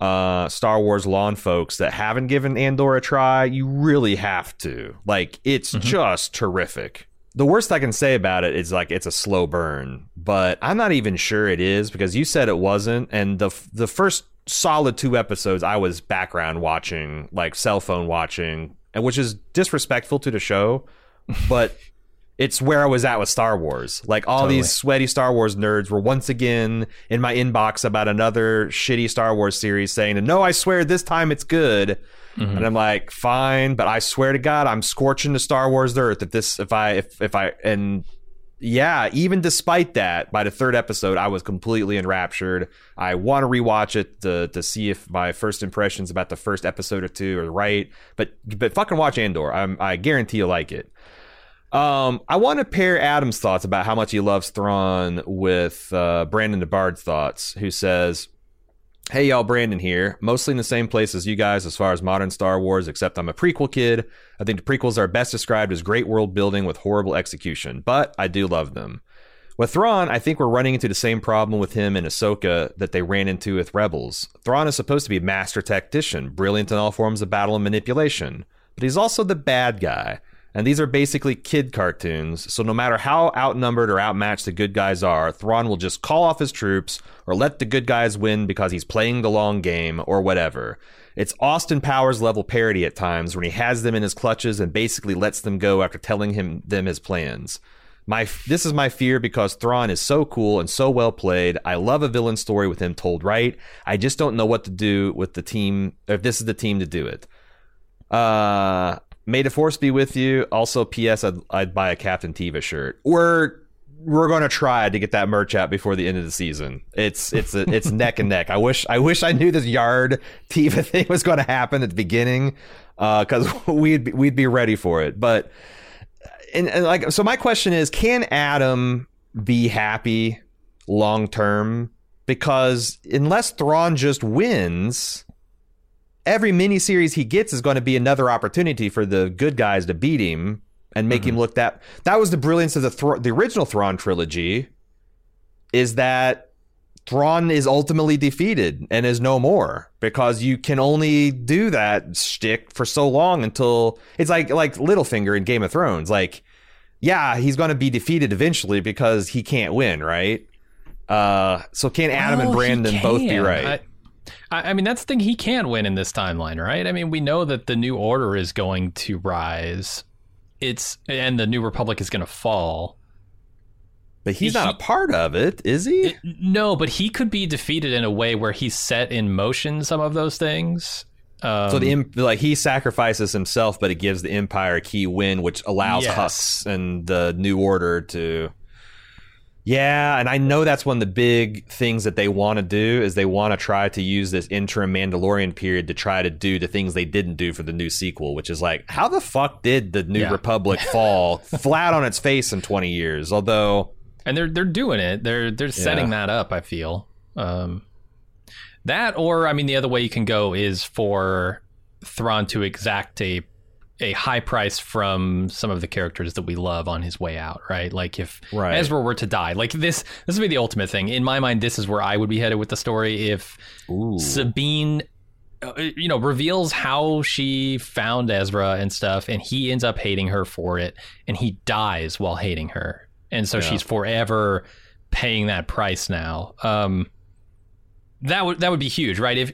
Star Wars lawn folks that haven't given Andor a try, you really have to. Like, it's just terrific. The worst I can say about it is like it's a slow burn, but I'm not even sure it is because you said it wasn't, and the first solid 2 episodes I was background watching, like cell phone watching, and which is disrespectful to the show, but it's where I was at with Star Wars. Like all these sweaty Star Wars nerds were once again in my inbox about another shitty Star Wars series saying, no, I swear this time it's good. And I'm like, fine, but I swear to God, I'm scorching the Star Wars earth even despite that, by the third episode, I was completely enraptured. I want to rewatch it to see if my first impressions about the first episode or two are right. But fucking watch Andor. I guarantee you'll like it. I want to pair Adam's thoughts about how much he loves Thrawn with Brandon DeBard's thoughts, who says, hey y'all, Brandon here. Mostly in the same place as you guys as far as modern Star Wars, except I'm a prequel kid. I think the prequels are best described as great world building with horrible execution, but I do love them. With Thrawn, I think we're running into the same problem with him in Ahsoka that they ran into with Rebels. Thrawn is supposed to be a master tactician, brilliant in all forms of battle and manipulation, but he's also the bad guy. And these are basically kid cartoons, so no matter how outnumbered or outmatched the good guys are, Thrawn will just call off his troops or let the good guys win because he's playing the long game or whatever. It's Austin Powers level parody at times when he has them in his clutches and basically lets them go after telling them his plans. This is my fear because Thrawn is so cool and so well played. I love a villain story with him told right. I just don't know what to do with the team, or if this is the team to do it. May the Force be with you. Also, P.S. I'd buy a Captain Teva shirt. We're going to try to get that merch out before the end of the season. It's neck and neck. I wish I knew this Yard Teva thing was going to happen at the beginning, because we'd be ready for it. But so my question is, can Adam be happy long term? Because unless Thrawn just wins, every miniseries he gets is going to be another opportunity for the good guys to beat him and make him look that was the brilliance of the original Thrawn trilogy, is that Thrawn is ultimately defeated and is no more, because you can only do that shtick for so long until it's like Littlefinger in Game of Thrones. Like, yeah, he's going to be defeated eventually because he can't win, right? So can Adam and Brandon both be right? I mean, that's the thing. He can win in this timeline, right? I mean, we know that the New Order is going to rise. And the New Republic is going to fall. But he's not a part of it, is he? No, but he could be defeated in a way where he set in motion some of those things. So he sacrifices himself, but it gives the Empire a key win, which allows Hux and the New Order to... Yeah, and I know that's one of the big things that they want to do, is they want to try to use this interim Mandalorian period to try to do the things they didn't do for the new sequel, which is like, how the fuck did the New Republic fall flat on its face in 20 years? Although... And they're doing it. They're setting that up, I feel. That, or, I mean, the other way you can go is for Thrawn to exact a high price from some of the characters that we love on his way out, right? Like if Ezra were to die, like this would be the ultimate thing. In my mind, this is where I would be headed with the story. If Sabine, reveals how she found Ezra and stuff, and he ends up hating her for it, and he dies while hating her. And so she's forever paying that price now. That would be huge, right?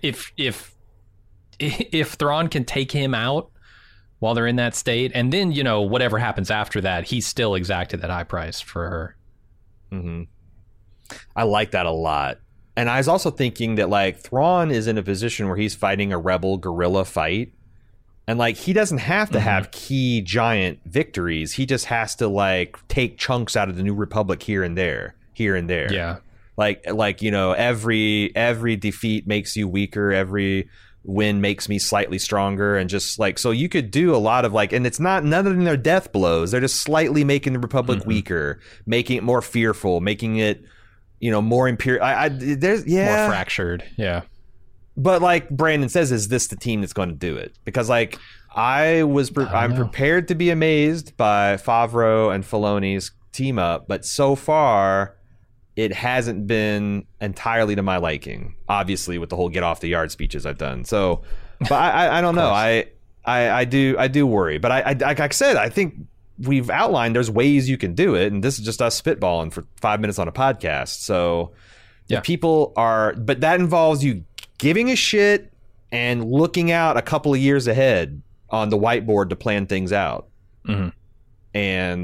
If Thrawn can take him out while they're in that state, and then, whatever happens after that, he's still exacted that high price for her. Mm-hmm. I like that a lot. And I was also thinking that, like, Thrawn is in a position where he's fighting a rebel guerrilla fight. And, like, he doesn't have to have key giant victories. He just has to, like, take chunks out of the New Republic here and there. Yeah. Like every defeat makes you weaker. Every win makes me slightly stronger, and just like, so you could do a lot of, like, and it's not, none of them are death blows. They're just slightly making the Republic weaker, making it more fearful, making it, more imperial. More fractured. Yeah. But like Brandon says, is this the team that's going to do it? Because like I'm prepared to be amazed by Favreau and Filoni's team up, but so far it hasn't been entirely to my liking, obviously, with the whole get off the yard speeches I've done. So, but I don't know. I do worry, but like I said, I think we've outlined there's ways you can do it, and this is just us spitballing for 5 minutes on a podcast. So people are, but that involves you giving a shit and looking out a couple of years ahead on the whiteboard to plan things out. And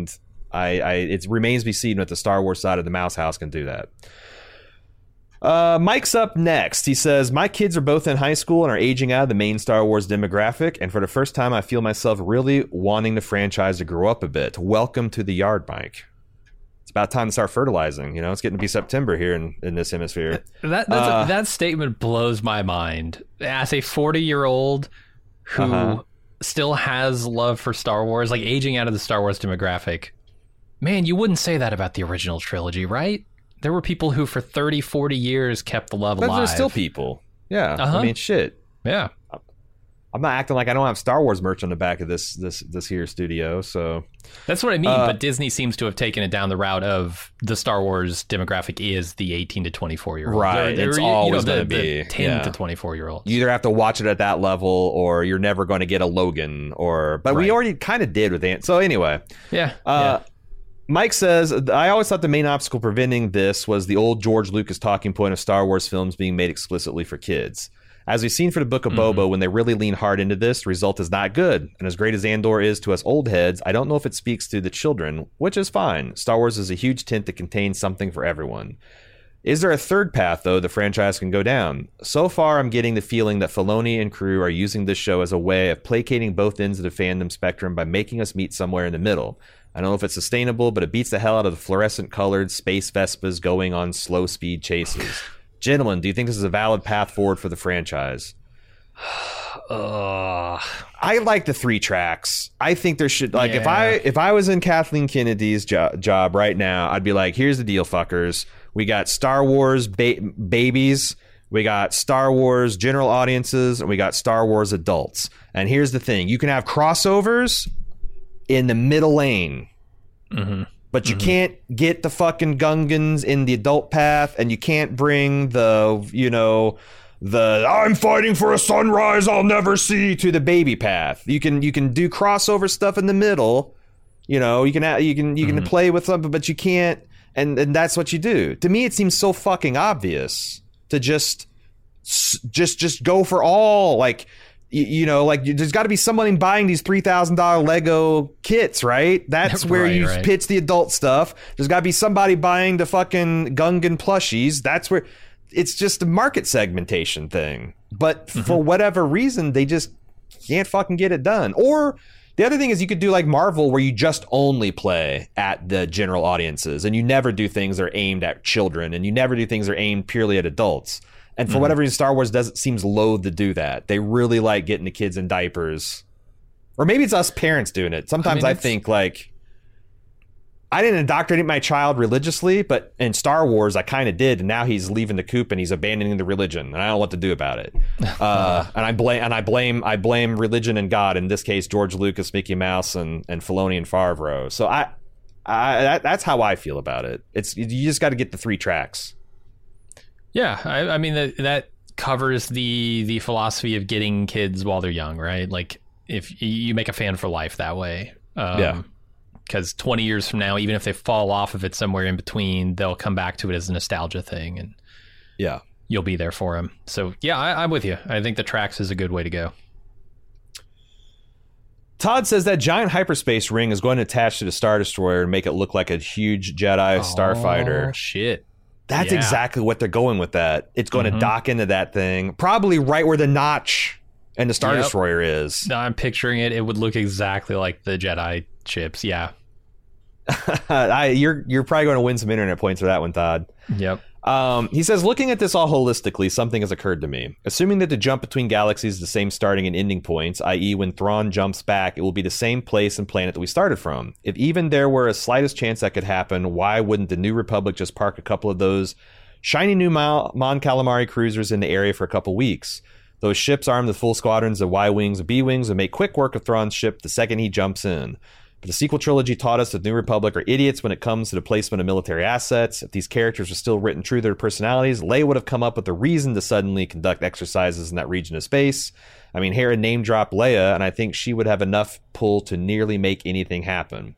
It remains to be seen if the Star Wars side of the Mouse House can do that. Mike's up next. He says, my kids are both in high school and are aging out of the main Star Wars demographic, and for the first time I feel myself really wanting the franchise to grow up a bit. Welcome to the yard, Mike. It's about time to start fertilizing. You know, it's getting to be September here in this hemisphere. That statement blows my mind. As a 40-year-old who still has love for Star Wars, like aging out of the Star Wars demographic, man, you wouldn't say that about the original trilogy, right? There were people who for 30, 40 years kept the love alive. There's still people. Yeah. I mean, shit. Yeah. I'm not acting like I don't have Star Wars merch on the back of this here studio, so... That's what I mean, but Disney seems to have taken it down the route of the Star Wars demographic is the 18 to 24-year-old. Right, it's always going to be. The 10 to 24-year-old. You either have to watch it at that level, or you're never going to get a Logan, But we already kind of did with Ant. So anyway. Yeah. Mike says, I always thought the main obstacle preventing this was the old George Lucas talking point of Star Wars films being made explicitly for kids. As we've seen for the Book of Boba, when they really lean hard into this, the result is not good. And as great as Andor is to us old heads, I don't know if it speaks to the children, which is fine. Star Wars is a huge tent that contains something for everyone. Is there a third path, though, the franchise can go down? So far, I'm getting the feeling that Filoni and crew are using this show as a way of placating both ends of the fandom spectrum by making us meet somewhere in the middle. I don't know if it's sustainable, but it beats the hell out of the fluorescent-colored space Vespas going on slow-speed chases. Gentlemen, do you think this is a valid path forward for the franchise? I like the 3 tracks. I think there should, like, if I was in Kathleen Kennedy's job right now, I'd be like, here's the deal, fuckers. We got Star Wars babies, we got Star Wars general audiences, and we got Star Wars adults. And here's the thing. You can have crossovers in the middle lane. But you can't get the fucking Gungans in the adult path, and you can't bring the I'm fighting for a sunrise I'll never see to the baby path. You can do crossover stuff in the middle. You know, you can play with something, but you can't, and that's what you do. To me, it seems so fucking obvious to just go for all, like, there's got to be someone buying these $3,000 Lego kits, right? That's where you pitch the adult stuff. There's got to be somebody buying the fucking Gungan plushies. That's where it's just a market segmentation thing. But for whatever reason, they just can't fucking get it done. Or the other thing is you could do like Marvel, where you just only play at the general audiences, and you never do things that are aimed at children, and you never do things that are aimed purely at adults. And for whatever reason, Star Wars seems loath to do that. They really like getting the kids in diapers. Or maybe it's us parents doing it. Sometimes I think, like, I didn't indoctrinate my child religiously, but in Star Wars, I kind of did. And now he's leaving the coop and he's abandoning the religion. And I don't know what to do about it. And I blame religion and God. In this case, George Lucas, Mickey Mouse, and Filoni and Favreau. So that's how I feel about it. You just got to get the 3 tracks. Yeah, I mean that covers the philosophy of getting kids while they're young, right? Like, if you make a fan for life that way, because 20 years from now, even if they fall off of it somewhere in between, they'll come back to it as a nostalgia thing, and you'll be there for them. So yeah, I'm with you. I think the tracks is a good way to go. Todd says that giant hyperspace ring is going to attach to the Star Destroyer and make it look like a huge Jedi starfighter. Oh shit. That's exactly what they're going with that. It's going to dock into that thing, probably right where the notch and the Star Destroyer is. No, I'm picturing it. It would look exactly like the Jedi ships. Yeah. You're probably going to win some internet points for that one, Todd. Yep. He says, looking at this all holistically, something has occurred to me. Assuming that the jump between galaxies is the same starting and ending points, i.e. when Thrawn jumps back, it will be the same place and planet that we started from. If even there were a slightest chance that could happen, why wouldn't the New Republic just park a couple of those shiny new Mon Calamari cruisers in the area for a couple weeks? Those ships armed with full squadrons of Y-Wings and B-Wings would make quick work of Thrawn's ship the second he jumps in. But the sequel trilogy taught us that the New Republic are idiots when it comes to the placement of military assets. If these characters were still written true to their personalities, Leia would have come up with a reason to suddenly conduct exercises in that region of space. I mean, Hera name-dropped Leia, and I think she would have enough pull to nearly make anything happen.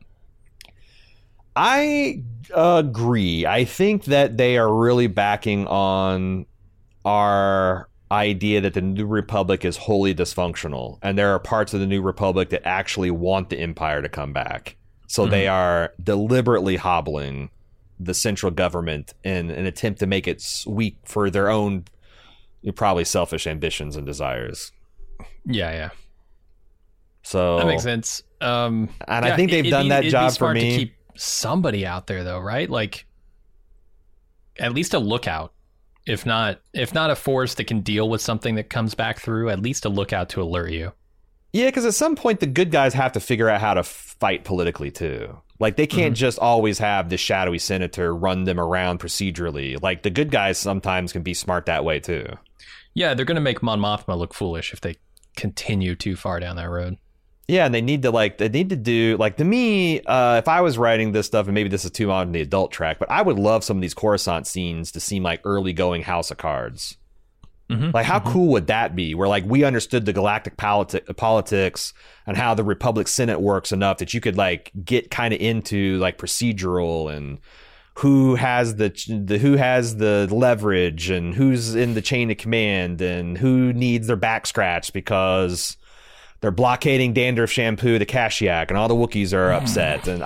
I agree. I think that they are really backing on our idea that the New Republic is wholly dysfunctional, and there are parts of the New Republic that actually want the Empire to come back. So they are deliberately hobbling the central government in an attempt to make it weak for their own probably selfish ambitions and desires. Yeah. So that makes sense. And I think they've done that job for me. To keep somebody out there though, right? Like at least a lookout. If not a force that can deal with something that comes back through, at least a lookout to alert you. Yeah, because at some point the good guys have to figure out how to fight politically too. Like they can't just always have the shadowy senator run them around procedurally. Like the good guys sometimes can be smart that way too. Yeah, they're going to make Mon Mothma look foolish if they continue too far down that road. Yeah, and they need to do, like, to me, if I was writing this stuff, and maybe this is too on the adult track, but I would love some of these Coruscant scenes to seem like early going House of Cards. Like, how cool would that be? Where, like, we understood the galactic politics and how the Republic Senate works enough that you could, like, get kind of into, like, procedural and who has the leverage and who's in the chain of command and who needs their back scratched because they're blockading dandruff shampoo to Kashyyyk and all the Wookiees are upset. And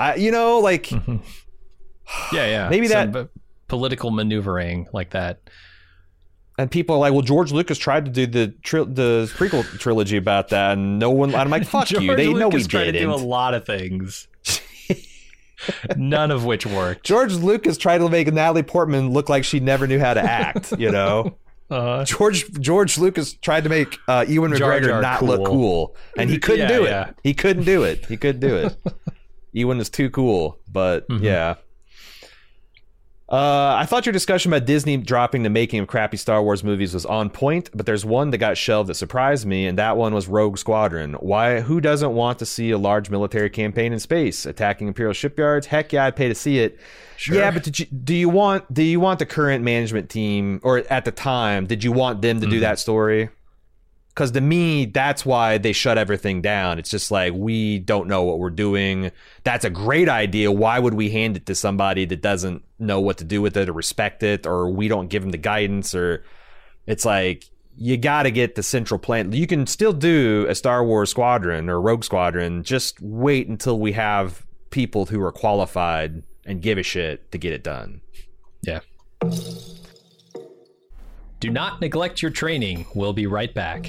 yeah. Maybe some that political maneuvering like that. And people are like, well, George Lucas tried to do the prequel trilogy about that, and no one. I'm like, fuck you. They know we didn't. Tried to do a lot of things, none of which worked. George Lucas tried to make Natalie Portman look like she never knew how to act. You know. George Lucas tried to make Ewan McGregor not look cool, and he couldn't do it. He couldn't do it. Ewan is too cool, but yeah. I thought your discussion about Disney dropping the making of crappy Star Wars movies was on point, but there's one that got shelved that surprised me, and that one was Rogue Squadron. Who doesn't want to see a large military campaign in space attacking Imperial shipyards? Heck yeah, I'd pay to see it. Sure. Yeah, but do you want the current management team, or at the time, did you want them to do that story? Because to me, that's why they shut everything down. It's just like, we don't know what we're doing. That's a great idea. Why would we hand it to somebody that doesn't know what to do with it or respect it, or we don't give them the guidance? Or it's like, you got to get the central plan. You can still do a Star Wars Squadron or Rogue Squadron. Just wait until we have people who are qualified and give a shit to get it done. Yeah. Do not neglect your training. We'll be right back.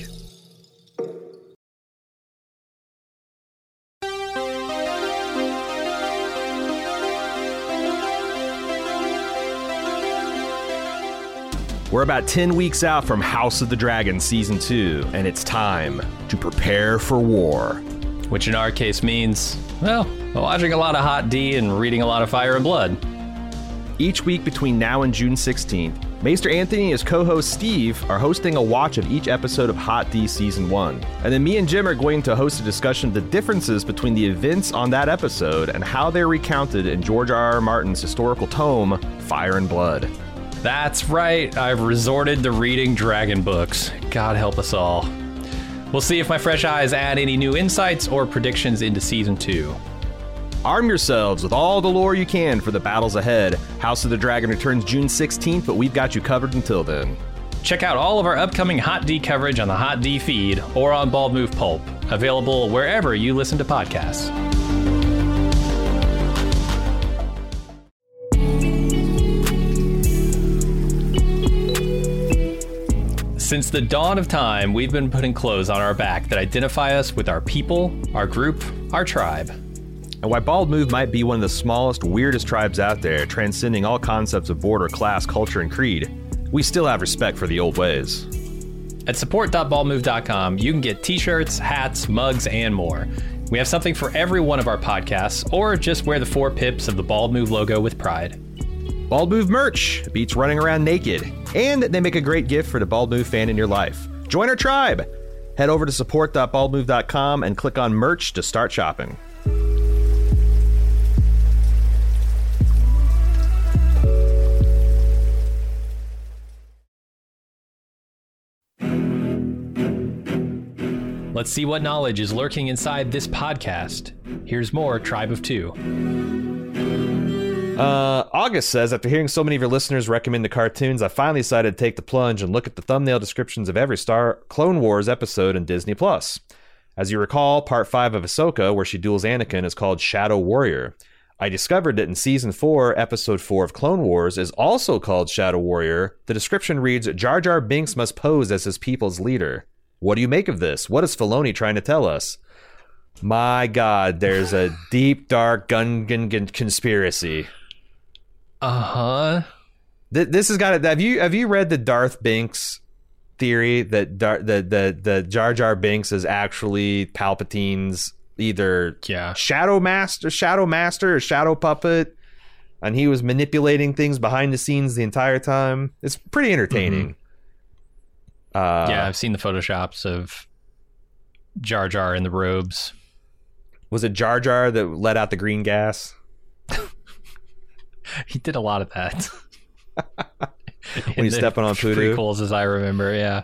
We're about 10 weeks out from House of the Dragon Season 2, and it's time to prepare for war. Which in our case means, well, watching a lot of Hot D and reading a lot of Fire and Blood. Each week between now and June 16th, Maester Anthony and his co-host Steve are hosting a watch of each episode of Hot D Season 1. And then me and Jim are going to host a discussion of the differences between the events on that episode and how they're recounted in George R.R. Martin's historical tome, Fire and Blood. That's right, I've resorted to reading dragon books. God help us all. We'll see if my fresh eyes add any new insights or predictions into Season 2. Arm yourselves with all the lore you can for the battles ahead. House of the Dragon returns June 16th, but we've got you covered until then. Check out all of our upcoming Hot D coverage on the Hot D feed or on Bald Move Pulp, available wherever you listen to podcasts. Since the dawn of time, we've been putting clothes on our back that identify us with our people, our group, our tribe. And while Bald Move might be one of the smallest, weirdest tribes out there, transcending all concepts of border, class, culture, and creed, we still have respect for the old ways. At support.baldmove.com, you can get t-shirts, hats, mugs, and more. We have something for every one of our podcasts, or just wear the 4 pips of the Bald Move logo with pride. Bald Move merch beats running around naked, and they make a great gift for the Bald Move fan in your life. Join our tribe! Head over to support.baldmove.com and click on merch to start shopping. Let's see what knowledge is lurking inside this podcast. Here's more Tribe of Two. August says, after hearing so many of your listeners recommend the cartoons, I finally decided to take the plunge and look at the thumbnail descriptions of every Clone Wars episode in Disney+. As you recall, part 5 of Ahsoka, where she duels Anakin, is called Shadow Warrior. I discovered that in Season 4, Episode 4 of Clone Wars is also called Shadow Warrior. The description reads, Jar Jar Binks must pose as his people's leader. What do you make of this? What is Filoni trying to tell us? My God, there's a deep, dark Gungan conspiracy. Uh-huh. This has got it. Have you read the Darth Binks theory that the Jar Jar Binks is actually Palpatine's either shadow master or shadow puppet, and he was manipulating things behind the scenes the entire time? It's pretty entertaining. I've seen the photoshops of Jar Jar in the robes. Was it Jar Jar that let out the green gas? He did a lot of that. When he's stepping on Pluto. Prequels, as I remember, yeah.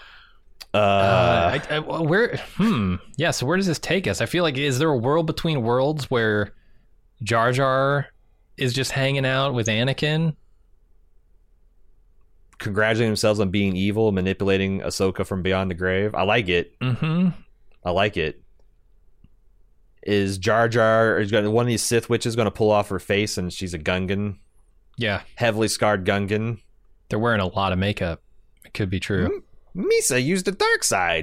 So where does this take us? I feel like, is there a world between worlds where Jar Jar is just hanging out with Anakin? Congratulating themselves on being evil, manipulating Ahsoka from beyond the grave. I like it. I like it. Is Jar Jar, is one of these Sith witches going to pull off her face and she's a Gungan? Yeah. Heavily scarred Gungan. They're wearing a lot of makeup. It could be true. Misa used the dark side.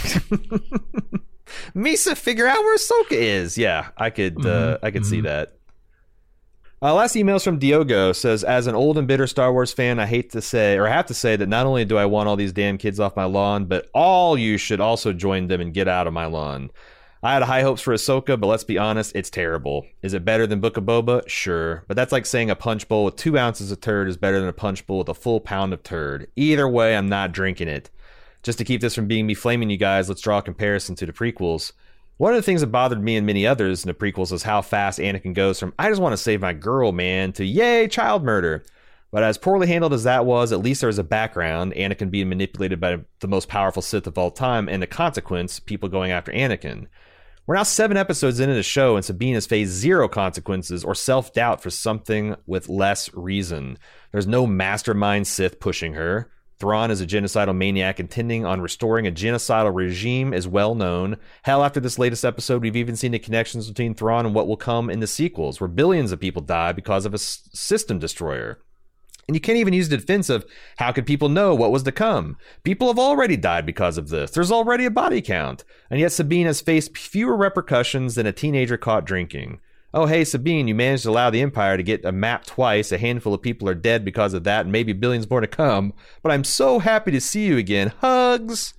Misa, figure out where Ahsoka is. Yeah, I could see that. Last email's from Diogo. Says, as an old and bitter Star Wars fan, I have to say that not only do I want all these damn kids off my lawn, but all you should also join them and get out of my lawn. I had high hopes for Ahsoka, but let's be honest, it's terrible. Is it better than Book of Boba? Sure. But that's like saying a punch bowl with 2 ounces of turd is better than a punch bowl with a full pound of turd. Either way, I'm not drinking it. Just to keep this from being me flaming you guys, let's draw a comparison to the prequels. One of the things that bothered me and many others in the prequels is how fast Anakin goes from, I just want to save my girl, man, to yay, child murder. But as poorly handled as that was, at least there was a background, Anakin being manipulated by the most powerful Sith of all time, and the consequence, people going after Anakin. We're now 7 episodes into the show, and Sabine has faced 0 consequences or self-doubt for something with less reason. There's no mastermind Sith pushing her. Thrawn is a genocidal maniac intending on restoring a genocidal regime is well known. Hell, after this latest episode, we've even seen the connections between Thrawn and what will come in the sequels, where billions of people die because of a system destroyer. And you can't even use the defense of, how could people know what was to come? People have already died because of this. There's already a body count. And yet Sabine has faced fewer repercussions than a teenager caught drinking. Oh, hey, Sabine, you managed to allow the Empire to get a map twice. A handful of people are dead because of that, and maybe billions more to come. But I'm so happy to see you again. Hugs.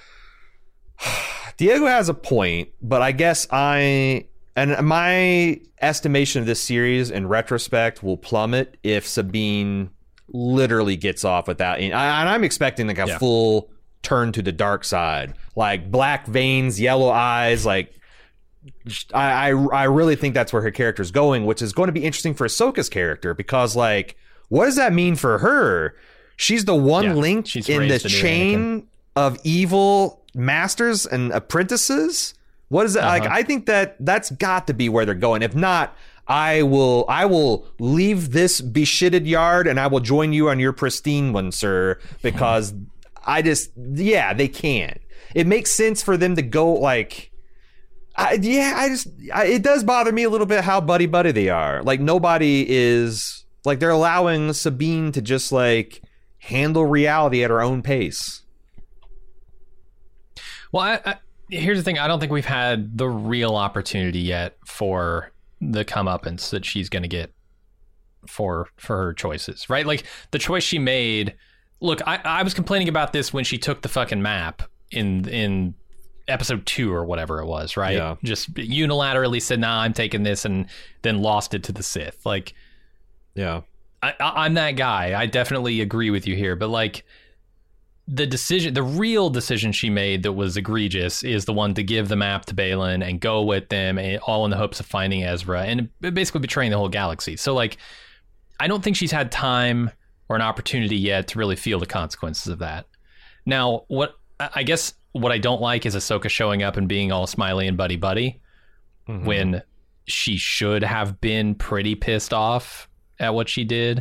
Diego has a point, but I guess my estimation of this series in retrospect will plummet if Sabine literally gets off without, and I'm expecting like a full turn to the dark side, like black veins, yellow eyes. Like I really think that's where her character is going, which is going to be interesting for Ahsoka's character, because like, what does that mean for her? She's the one link in the chain of evil masters and apprentices. What is it? Like, I think that's got to be where they're going. If not, I will leave this beshitted yard and I will join you on your pristine one, sir, because they can't. It makes sense for them to go like, it does bother me a little bit how buddy they are. Like, nobody is like, they're allowing Sabine to just like handle reality at her own pace. Well, here's the thing. I don't think we've had the real opportunity yet for the comeuppance that she's going to get for her choices, right? Like, the choice she made. Look, I was complaining about this when she took the fucking map in episode 2 or whatever it was, right? Yeah. Just unilaterally said, nah, I'm taking this, and then lost it to the Sith. Like, yeah, I'm that guy. I definitely agree with you here, but like, the real decision she made that was egregious is the one to give the map to Baylan and go with them, all in the hopes of finding Ezra and basically betraying the whole galaxy. So like, I don't think she's had time or an opportunity yet to really feel the consequences of that. Now, what I don't like is Ahsoka showing up and being all smiley and buddy when she should have been pretty pissed off at what she did.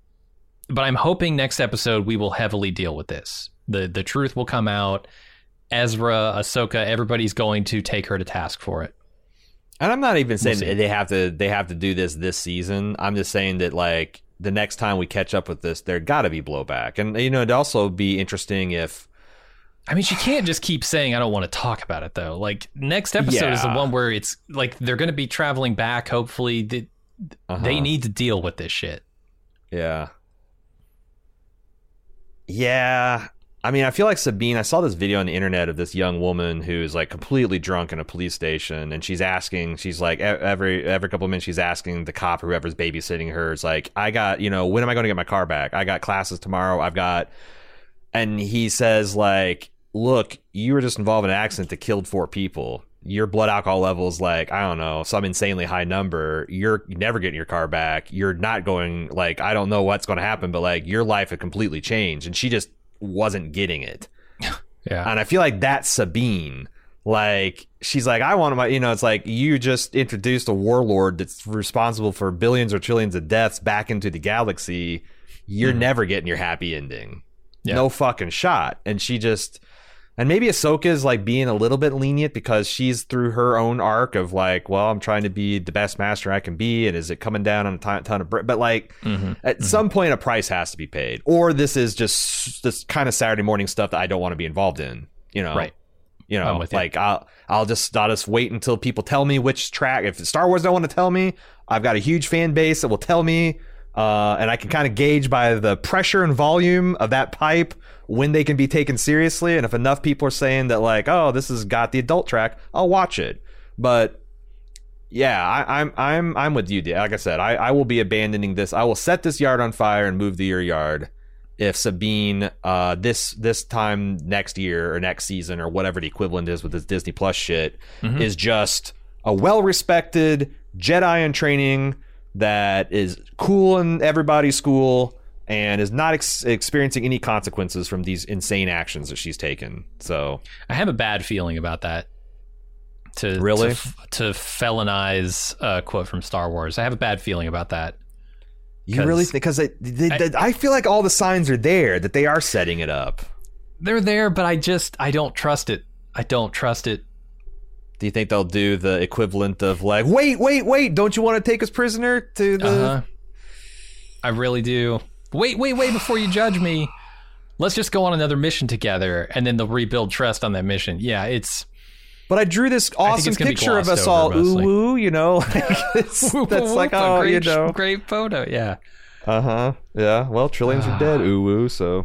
But I'm hoping next episode we will heavily deal with this. The truth will come out, Ezra, Ahsoka, everybody's going to take her to task for it. And I'm not even saying that they have to do this season. I'm just saying that, like, the next time we catch up with this, there got to be blowback. And, you know, it'd also be interesting if... I mean, she can't just keep saying, I don't want to talk about it, though. Like, next episode is the one where it's, like, they're going to be traveling back, hopefully. They need to deal with this shit. Yeah. Yeah. I mean, I feel like Sabine, I saw this video on the internet of this young woman who's like completely drunk in a police station, and she's like every couple of minutes she's asking the cop, whoever's babysitting her, it's like, I got, you know, when am I going to get my car back? I got classes tomorrow. And he says, like, look, you were just involved in an accident that killed 4 people. Your blood alcohol level's like, I don't know, some insanely high number. You're never getting your car back. You're not going, like, I don't know what's going to happen, but like your life had completely changed. And she just wasn't getting it. Yeah. And I feel like that's Sabine. Like, she's like, I want my, you know, it's like you just introduced a warlord that's responsible for billions or trillions of deaths back into the galaxy. You're never getting your happy ending. Yeah. No fucking shot. And she just, and maybe Ahsoka is like being a little bit lenient because she's through her own arc of like, well, I'm trying to be the best master I can be, and is it coming down on a ton of but like at some point a price has to be paid, or this is just this kind of Saturday morning stuff that I don't want to be involved in, you know. Right. You know, like I'll just wait until people tell me which track. If Star Wars don't want to tell me, I've got a huge fan base that will tell me, and I can kind of gauge by the pressure and volume of that pipe when they can be taken seriously. And if enough people are saying that, like, oh, this has got the adult track, I'll watch it. But yeah, I'm with you, like I said, I will be abandoning this. I will set this yard on fire and move to your yard if Sabine this time next year or next season or whatever the equivalent is with this Disney Plus shit is just a well-respected Jedi in training that is cool in everybody's school and is not experiencing any consequences from these insane actions that she's taken. So I have a bad feeling about that. To felonize a quote from Star Wars, I have a bad feeling about that. You really think? Because I feel like all the signs are there that they are setting it up. They're there, but I don't trust it. I don't trust it. Do you think they'll do the equivalent of like, wait, don't you want to take us prisoner to the... I really do. Wait, before you judge me. Let's just go on another mission together, and then they'll rebuild trust on that mission. Yeah, it's... But I drew this awesome picture of us all ooh, you know? That's like, oh, you know. Great photo, yeah. Yeah, well, trillions are dead, ooh, so...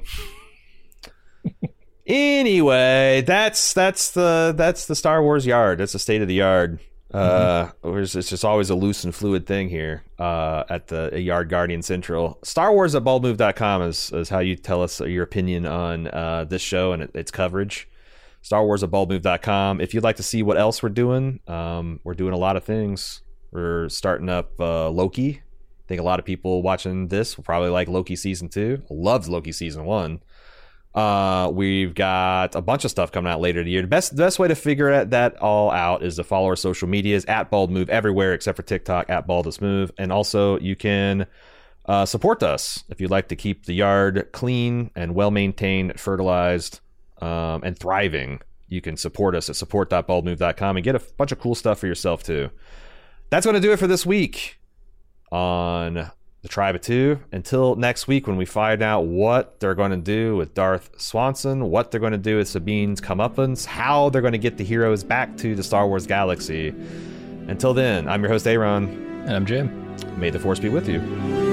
Anyway, that's the Star Wars yard. That's the state of the yard. It's just always a loose and fluid thing here at the Yard Guardian Central. Star Wars at baldmove.com is how you tell us your opinion on this show and its coverage. Star Wars at baldmove.com. If you'd like to see what else we're doing a lot of things. We're starting up Loki. I think a lot of people watching this will probably like Loki Season 2. Loved Loki Season 1. We've got a bunch of stuff coming out later in the year. The best way to figure that all out is to follow our social medias at baldmove everywhere except for TikTok at baldusmove. And also you can support us if you'd like to keep the yard clean and well-maintained, fertilized, and thriving. You can support us at support.baldmove.com and get a bunch of cool stuff for yourself too. That's going to do it for this week on The Tribe of Two. Until next week when we find out what they're going to do with Darth Swanson, what they're going to do with Sabine's comeuppance, how they're going to get the heroes back to the Star Wars galaxy. Until then, I'm your host Aaron. And I'm Jim. May the Force be with you.